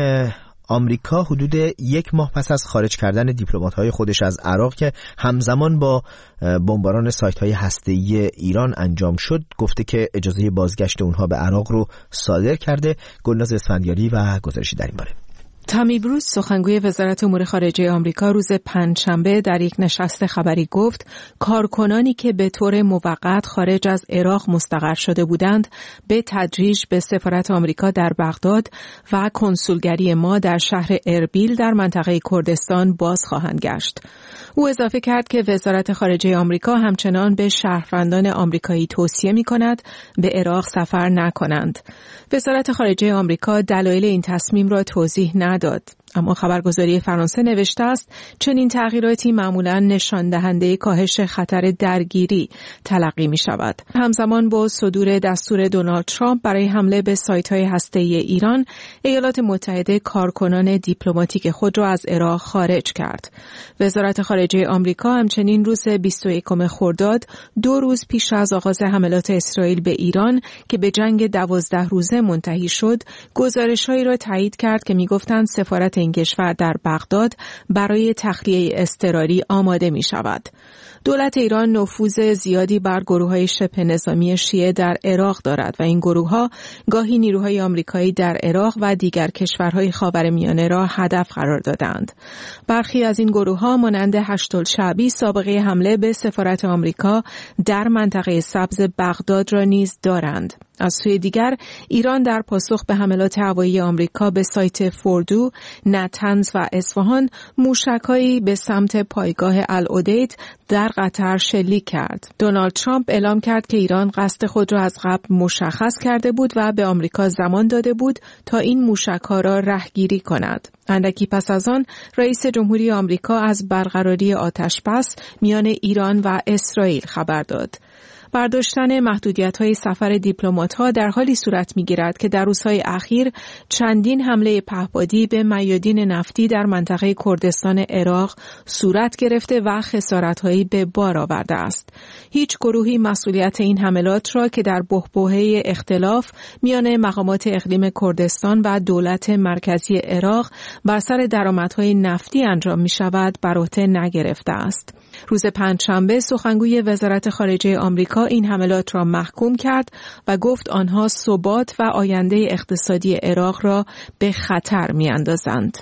آمریکا حدود یک ماه پس از خارج کردن دیپلمات‌های خودش از عراق که همزمان با بمباران سایت‌های هسته‌ای ایران انجام شد، گفته که اجازه بازگشت اونها به عراق رو صادر کرده. گلناز اسفندیاری و گزارشی در این باره. تامی بروس، سخنگوی وزارت امور خارجه آمریکا، روز پنجشنبه در یک نشست خبری گفت کارکنانی که به طور موقت خارج از عراق مستقر شده بودند به تدریج به سفارت آمریکا در بغداد و کنسولگری ما در شهر اربیل در منطقه کردستان باز خواهند گشت. او اضافه کرد که وزارت خارجه آمریکا همچنان به شهروندان آمریکایی توصیه می‌کند به عراق سفر نکنند. وزارت خارجه آمریکا دلایل این تصمیم را توضیح نداد. اما خبرگزاری فرانسه نوشته است چنین تغییراتی معمولاً نشان دهنده کاهش خطر درگیری تلقی می شود. همزمان با صدور دستور دونالد ترامپ برای حمله به سایت‌های هسته‌ای ایران، ایالات متحده کارکنان دیپلماتیک خود را از عراق خارج کرد. وزارت خارجه آمریکا همچنین روز بیست و یکم خرداد، دو روز پیش از آغاز حملات اسرائیل به ایران که به جنگ دوازده روزه منتهی شد، گزارش‌هایی را تایید کرد که می‌گفتند سفارت این کشور در بغداد برای تخلیه اضطراری آماده می شود. دولت ایران نفوذ زیادی بر گروه‌های شبه نظامی شیعه در عراق دارد و این گروه‌ها گاهی نیروهای آمریکایی در عراق و دیگر کشورهای خاورمیانه را هدف قرار دادند. برخی از این گروه‌ها مانند هشت‌الشعبی سابقه حمله به سفارت آمریکا در منطقه سبز بغداد را نیز دارند. از سوی دیگر ایران در پاسخ به حملات هوایی آمریکا به سایت فوردو، نتنز و اصفهان موشک‌هایی به سمت پایگاه العدید در قطر شلیک کرد. دونالد ترامپ اعلام کرد که ایران قصد خود را از قبل مشخص کرده بود و به آمریکا زمان داده بود تا این موشک‌ها را رهگیری کند. اندکی پس از آن رئیس جمهوری آمریکا از برقراری آتش‌بس میان ایران و اسرائیل خبر داد. برداشتن محدودیت‌های سفر دیپلمات‌ها در حالی صورت می‌گیرد که در روزهای اخیر چندین حمله پهپادی به میادین نفتی در منطقه کردستان عراق صورت گرفته و خسارت‌هایی به بار آورده است. هیچ گروهی مسئولیت این حملات را که در بحبوحه اختلاف میان مقامات اقلیم کردستان و دولت مرکزی عراق بر سر درآمدهای نفتی انجام می‌شود بر عهده نگرفته است. روز پنجشنبه سخنگوی وزارت خارجه آمریکا این حملات را محکوم کرد و گفت آنها ثبات و آینده اقتصادی عراق را به خطر می‌اندازند.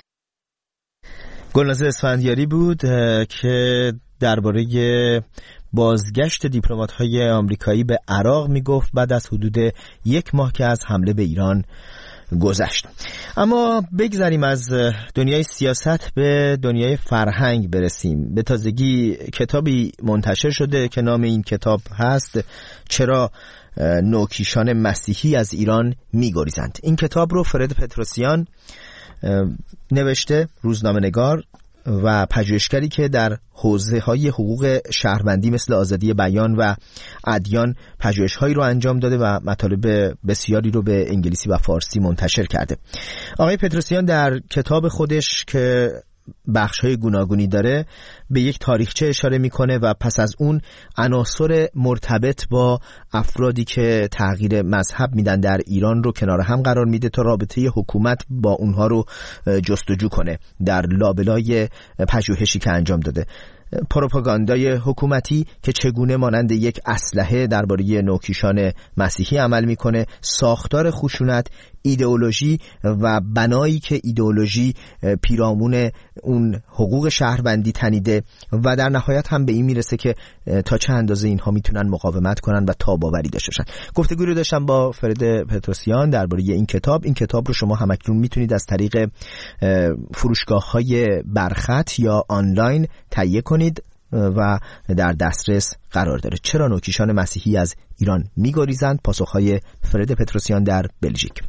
گلناز اسفندیاری بود که درباره بازگشت دیپلمات‌های آمریکایی به عراق می‌گفت بعد از حدود یک ماه که از حمله به ایران گذشت. اما بگذاریم از دنیای سیاست به دنیای فرهنگ برسیم. به تازگی کتابی منتشر شده که نام این کتاب هست چرا نوکیشان مسیحی از ایران می‌گریزند. این کتاب رو فرد پتروسیان نوشته، روزنامه‌نگار و پژوهشگری که در حوزه‌های حقوق شهروندی مثل آزادی بیان و ادیان پژوهش‌هایی رو انجام داده و مطالب بسیاری رو به انگلیسی و فارسی منتشر کرده. آقای پتروسیان در کتاب خودش که بخش‌های گوناگونی داره به یک تاریخچه اشاره میکنه و پس از اون عناصر مرتبط با افرادی که تغییر مذهب میدن در ایران رو کنار هم قرار میده تا رابطه حکومت با اونها رو جستجو کنه در لابلای پژوهشی که انجام داده. پروپاگاندای حکومتی که چگونه مانند یک اسلحه درباره نوکیشان مسیحی عمل میکنه، ساختار خشونت، ایدئولوژی و بنایی که ایدئولوژی پیرامون اون حقوق شهروندی تنیده و در نهایت هم به این میرسه که تا چه اندازه اینها میتونن مقاومت کنن و تاباوری داشته باشن. گفتگوی رو داشتم با فرید پتروسیان درباره این کتاب. این کتاب رو شما همکنون میتونید از طریق فروشگاه‌های برخط یا آنلاین تهیه کنید و در دسترس قرار داره. چرا نوکیشان مسیحی از ایران میگریزند؟ پاسخهای فرید پتروسیان در بلژیک.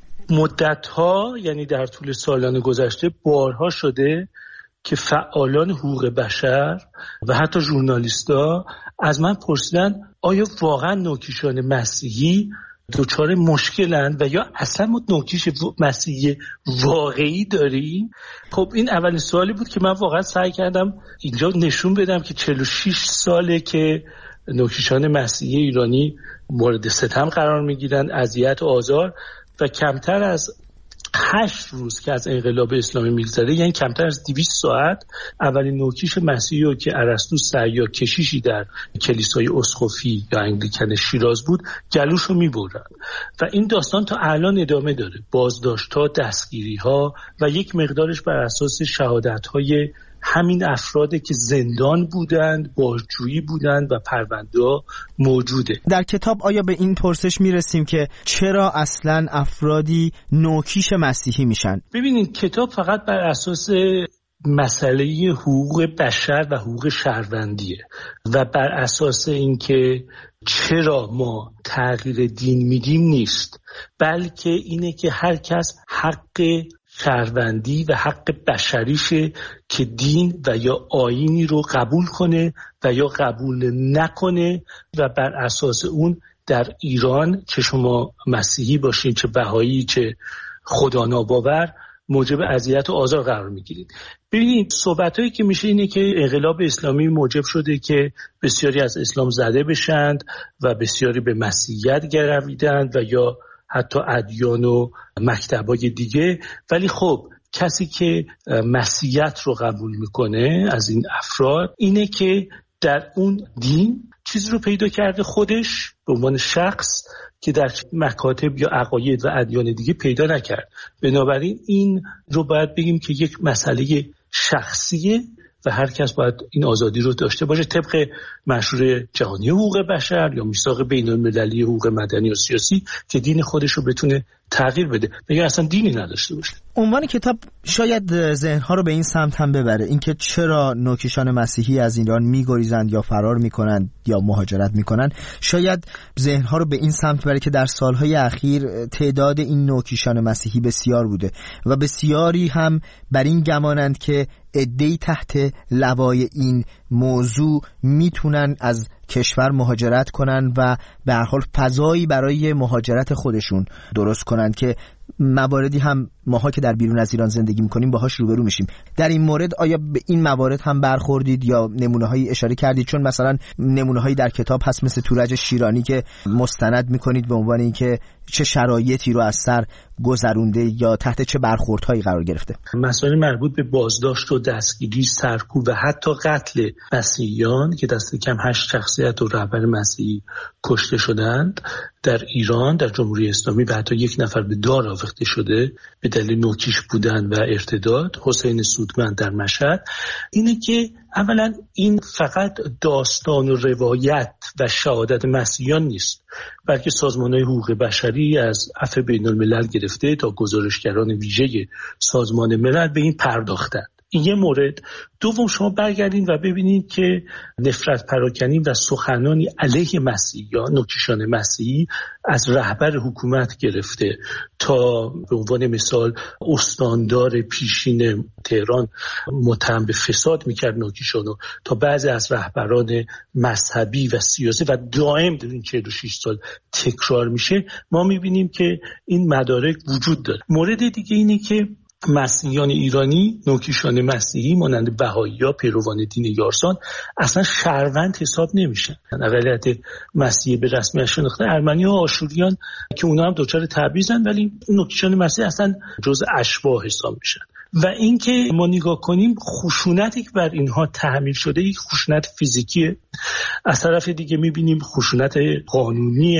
مدت‌ها، یعنی در طول سالان گذشته بارها شده که فعالان حقوق بشر و حتی ژورنالیست‌ها از من پرسیدن آیا واقعا نوکیشان مسیحی دچار مشکلند و یا اصلا ما نوکیش مسیحی واقعی داریم؟ خب این اولین سوالی بود که من واقعا سعی کردم اینجا نشون بدم که چهل و شش ساله که نوکیشان مسیحی ایرانی مورد ستم قرار میگیرن، اذیت و آزار، و کمتر از هشت روز که از انقلاب اسلامی میگذره، یعنی کمتر از دویست ساعت، اولین نوکیش مسیحی رو که ارسطو سیاه کشیشی در کلیسای اسقفی یا انگلیکن شیراز بود گلوش رو میبرن و این داستان تا الان ادامه داره. بازداشت‌ها، دستگیری‌ها و یک مقدارش بر اساس شهادت‌های همین افرادی که زندان بودند، بازجویی بودند و پرونده موجوده. در کتاب آیا به این پرسش میرسیم که چرا اصلا افرادی نوکیش مسیحی میشن؟ ببینید کتاب فقط بر اساس مسئله حقوق بشر و حقوق شهروندیه و بر اساس اینکه چرا ما تغییر دین میدیم نیست، بلکه اینه که هر کس حق شهروندی و حق بشریشه که دین و یا آیینی رو قبول کنه و یا قبول نکنه و بر اساس اون در ایران، چه شما مسیحی باشین، چه بهایی، چه خدا ناباور، موجب اذیت و آزار قرار میگیرید. ببینید صحبتایی که میشه اینه که انقلاب اسلامی موجب شده که بسیاری از اسلام زده بشند و بسیاری به مسیحیت گرویدند و یا حتی ادیان و مکتبای دیگه، ولی خب کسی که مسیحیت رو قبول میکنه از این افراد اینه که در اون دین چیزی رو پیدا کرده خودش به عنوان شخص که در مکاتب یا عقاید و ادیان دیگه پیدا نکرد. بنابراین این رو باید بگیم که یک مسئله شخصیه و هر کس باید این آزادی رو داشته باشه طبق منشور جهانی حقوق بشر یا میثاق بین المللی حقوق مدنی و سیاسی که دین خودش رو بتونه تغییر بده، مگر اصلا دینی نداشته باشه. عنوان کتاب شاید ذهنها رو به این سمت هم ببره، اینکه چرا نوکیشان مسیحی از ایران میگریزند یا فرار میکنند یا مهاجرت میکنند. شاید ذهنها رو به این سمت ببره که در سالهای اخیر تعداد این نوکیشان مسیحی بسیار بوده و بسیاری هم بر این گمانند که عده‌ای تحت لوای این موضوع میتونن از کشور مهاجرت کنن و به هر حال فضایی برای مهاجرت خودشون درست کنن که مواردی هم ماها که در بیرون از ایران زندگی میکنیم باهاش روبرو میشیم. در این مورد آیا به این موارد هم برخوردید یا نمونه‌هایی اشاره کردید؟ چون مثلا نمونه‌هایی در کتاب هست مثل تورج شیرانی که مستند میکنید به عنوان اینکه چه شرایطی رو از سر گذرونده یا تحت چه برخوردهایی قرار گرفته. مسائل مربوط به بازداشت و دستگیری، سرکوب و حتی قتل مسیحیان که دست کم هشت شخصیت و رهبر مسیحی کشته شدند در ایران، در جمهوری اسلامی، و حتی یک نفر به دار آویخته شده به دلیل نوکیش بودن و ارتداد، حسین سودمند در مشهد. اینه که اولا این فقط داستان و روایت و شهادت مسیحیان نیست، بلکه سازمان‌های حقوق بشری از عفو بین الملل گرفته تا گزارشگران ویژه سازمان ملل به این پرداختند. این یه مورد. دوم، شما برگردین و ببینید که نفرت پراکنی و سخنانی علیه مسیحیان، نوکیشان مسیحی، از رهبر حکومت گرفته تا به عنوان مثال استاندار پیشین تهران متهم به فساد میکرد نوکیشانو، تا بعضی از رهبران مذهبی و سیاسی و دائم در این چهل و شش سال تکرار میشه، ما میبینیم که این مدارک وجود داره. مورد دیگه اینه که مسیحیان ایرانی، نوکیشان مسیحی مانند بهائی‌ها، پیروان دین یارسان، اصلا شهروند حساب نمیشن. اقلیت مسیحی به رسمیت شناخته ارمنی‌ها و آشوریان که اونا هم دچار تبعیضن، ولی نوکیشان مسیحی اصلا جزء اشباح حساب میشن. و اینکه ما نگاه کنیم خشونتی که بر اینها تحمیل شده یک خشونت فیزیکیه، از طرف دیگه میبینیم خشونت قانونیه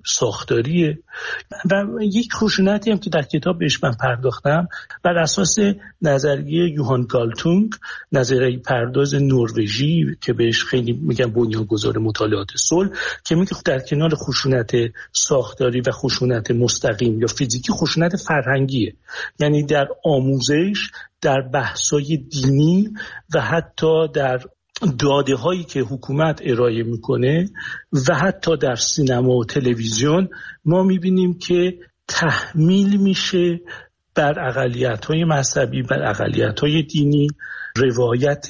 ساختاریه و یک خشونتی هم که در کتاب بهش من پرداختم بر اساس نظریه یوهان گالتونگ، نظریه پرداز نروژی که بهش خیلی میگن بنیانگذار مطالعات صلح، که میگه در کنار خشونت ساختاری و خشونت مستقیم یا فیزیکی، خشونت فرهنگیه، یعنی در آموزش، در بحث‌های دینی و حتی در داده هایی که حکومت ارائه میکنه و حتی در سینما و تلویزیون ما میبینیم که تحمیل میشه بر اقلیت های مذهبی، بر اقلیت های دینی، روایت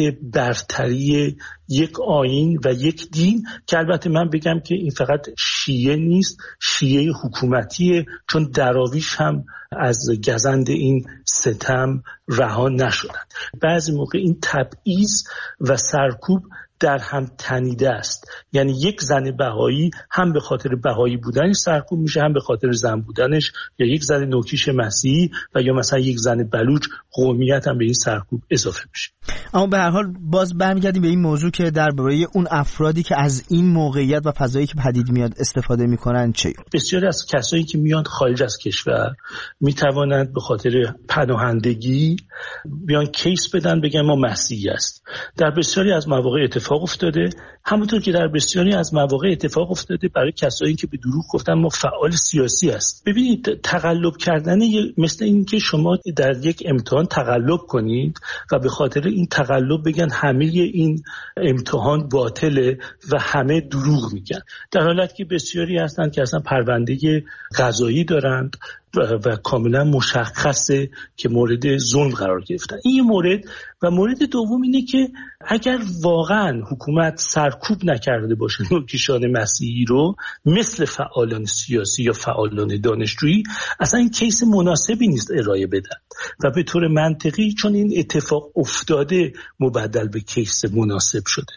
برتری یک آیین و یک دین، که البته من بگم که این فقط شیعه نیست، شیعه حکومتیه، چون دراویش هم از گزند این ستم رها نشدن. بعضی موقع این تبعیض و سرکوب در هم تنیده است، یعنی یک زن بهایی هم به خاطر بهایی بودنش سرکوب میشه، هم به خاطر زن بودنش، یا یک زن نوکیش مسیحی و یا مثلا یک زن بلوچ، قومیت هم به این سرکوب اضافه میشه. اما به هر حال باز برمیگردیم به این موضوع که درباره اون افرادی که از این موقعیت و فضایی که پدید میاد استفاده میکنن چه؟ بسیاری از کسایی که میان خارج از کشور میتوانند به خاطر پناهندگی بیان کیس بدن، بگن ما مسیحی است. در بسیاری از مواقع اتفاق افتاده، همونطور که در بسیاری از مواقع اتفاق افتاده برای کسایی که به دروغ گفتن ما فعال سیاسی است. ببینید، تقلب کردن مثل این که شما در یک امتحان تقلب کنید و به خاطر این تقلب بگن همه این امتحان باطله و همه دروغ میگن، در حالت که بسیاری هستن که اصلا پرونده قضایی دارند و, و کاملا مشخصه که مورد ظلم قرار گرفتن. این یه مورد. و مورد دوم اینه که اگر واقعا حکومت سرکوب نکرده باشه نوکیشان مسیحی رو مثل فعالان سیاسی یا فعالان دانشجویی، اصلا این کیس مناسبی نیست ارائه بدن و به طور منطقی چون این اتفاق افتاده مبدل به کیس مناسب شده.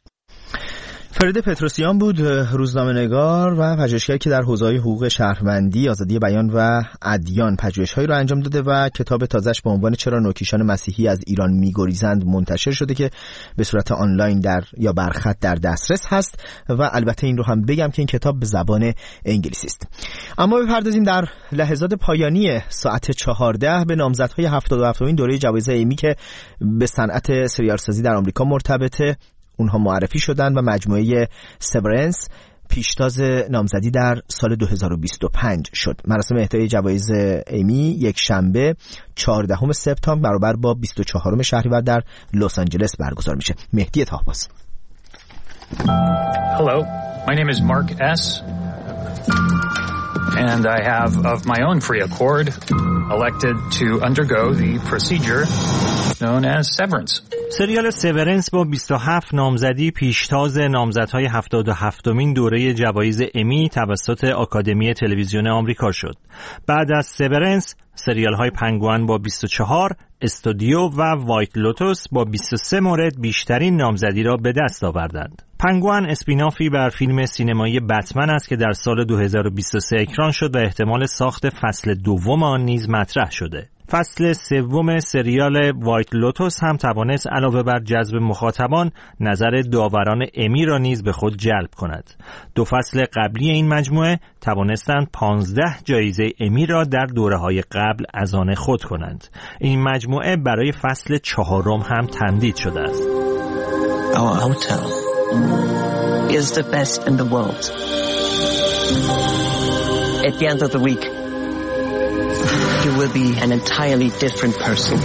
فرید پتروسیان بود، روزنامه‌نگار و پژوهشگر که در حوزه‌های حقوق شهروندی، آزادی بیان و ادیان پژوهش‌هایی را انجام داده و کتاب تازه‌اش با عنوان چرا نوکیشان مسیحی از ایران می‌گریزند منتشر شده که به صورت آنلاین در یا برخط در دسترس هست و البته این رو هم بگم که این کتاب به زبان انگلیسی است. اما بپردازیم در لحظات پایانی ساعت چهارده به نامزدهای هفتاد و هفتمین دوره جوایز امی که به صنعت سریالسازی در آمریکا مرتبطه. اونها معرفی شدن و مجموعه سورنس پیشتاز نامزدی در سال دو هزار و بیست و پنج شد. مراسم اهدای جوایز امی یک شنبه چهاردهم سپتامبر برابر با بیست و چهارم شهریور در لس آنجلس برگزار میشه. مهدی طاهباز. Hello, my name is Mark S. And I have of my own free accord elected to undergo the procedure known as severance. سریال سورنس با بیست و هفت نامزدی پیشتاز نامزدهای هفتاد و هفتمین دوره جوایز امی توسط آکادمی تلویزیون آمریکا شد. بعد از سورنس سریال های پنگوئن با بیست و چهار، استودیو و وایت لوتوس با بیست و سه مورد بیشترین نامزدی را به دست آوردند. پنگوئن اسپینافی بر فیلم سینمایی بتمن است که در سال دو هزار و بیست و سه اکران شد و احتمال ساخت فصل دوم آن نیز مطرح شده. فصل سوم سریال وایت لوتوس هم توانست علاوه بر جذب مخاطبان نظر داوران امی را نیز به خود جلب کند. دو فصل قبلی این مجموعه توانستند پانزده جایزه امی را در دوره‌های قبل از آن خود کنند. این مجموعه برای فصل چهارم هم تمدید شده است. Our hotel is the best in the world. At the end of the week you will be an entirely different person.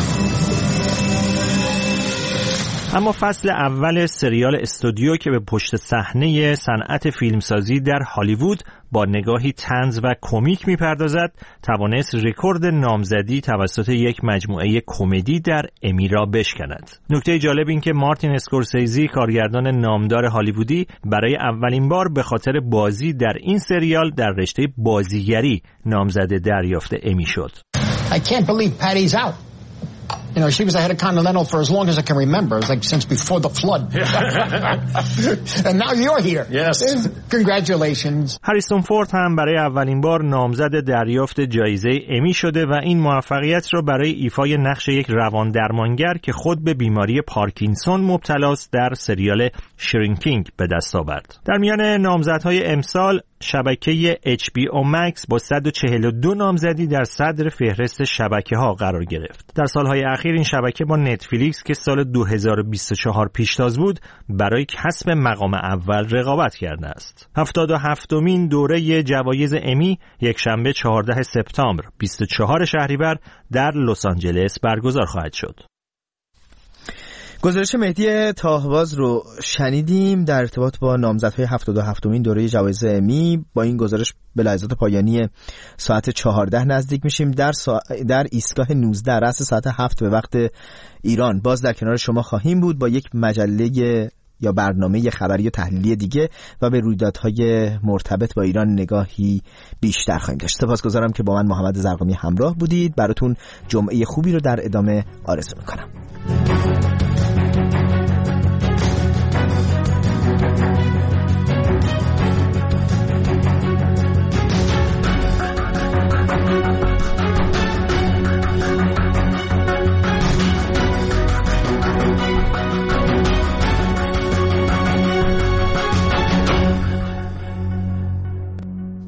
اما فصل اول سریال استودیو که به پشت صحنه صنعت فیلمسازی در هالیوود با نگاهی طنز و کمیک میپردازد توانست رکورد نامزدی توسط یک مجموعه کمدی در امی را بشکند. نکته جالب این که مارتین اسکورسیزی کارگردان نامدار هالیوودی برای اولین بار به خاطر بازی در این سریال در رشته بازیگری نامزد دریافت امی شد. I can't believe Patty's out. You know, she was the head of Continental for as long as I can remember. It's like since before the flood. And now you're here. Yes. Congratulations. هریسون فورد هم برای اولین بار نامزد دریافت جایزه امی شده و این موفقیت را برای ایفای نقش یک روان درمانگر که خود به بیماری پارکینسون مبتلاست در سریال شرینکینگ به دست آورد. در میان نامزدهای امسال شبکه اچ بی او مکس با صد و چهل و دو نامزدی در صدر فهرست شبکه‌ها قرار گرفت. در سالهای اخیر این شبکه با نتفلیکس که سال دو هزار و بیست و چهار پیشتاز بود برای کسب مقام اول رقابت کرده است. هفتاد و هفتمین دوره جوایز امی یک شنبه چهاردهم سپتامبر بیست و چهارم شهریور در لس آنجلس برگزار خواهد شد. گزارش مهدی تاهواز رو شنیدیم در ارتباط با نامزدهای هفتاد و هفتمین دوره جوایز امی. با این گزارش به لحظات پایانی ساعت چهارده نزدیک میشیم. در سا... در ایستگاه نوزده رأس ساعت هفت به وقت ایران باز در کنار شما خواهیم بود با یک مجله یا برنامه خبری و تحلیلی دیگه و به رویدادهای مرتبط با ایران نگاهی بیشتر خواهیم داشت. سپاسگزارم که با من محمد زرقامی همراه بودید. براتون جمعه خوبی رو در ادامه آرزو میکنم.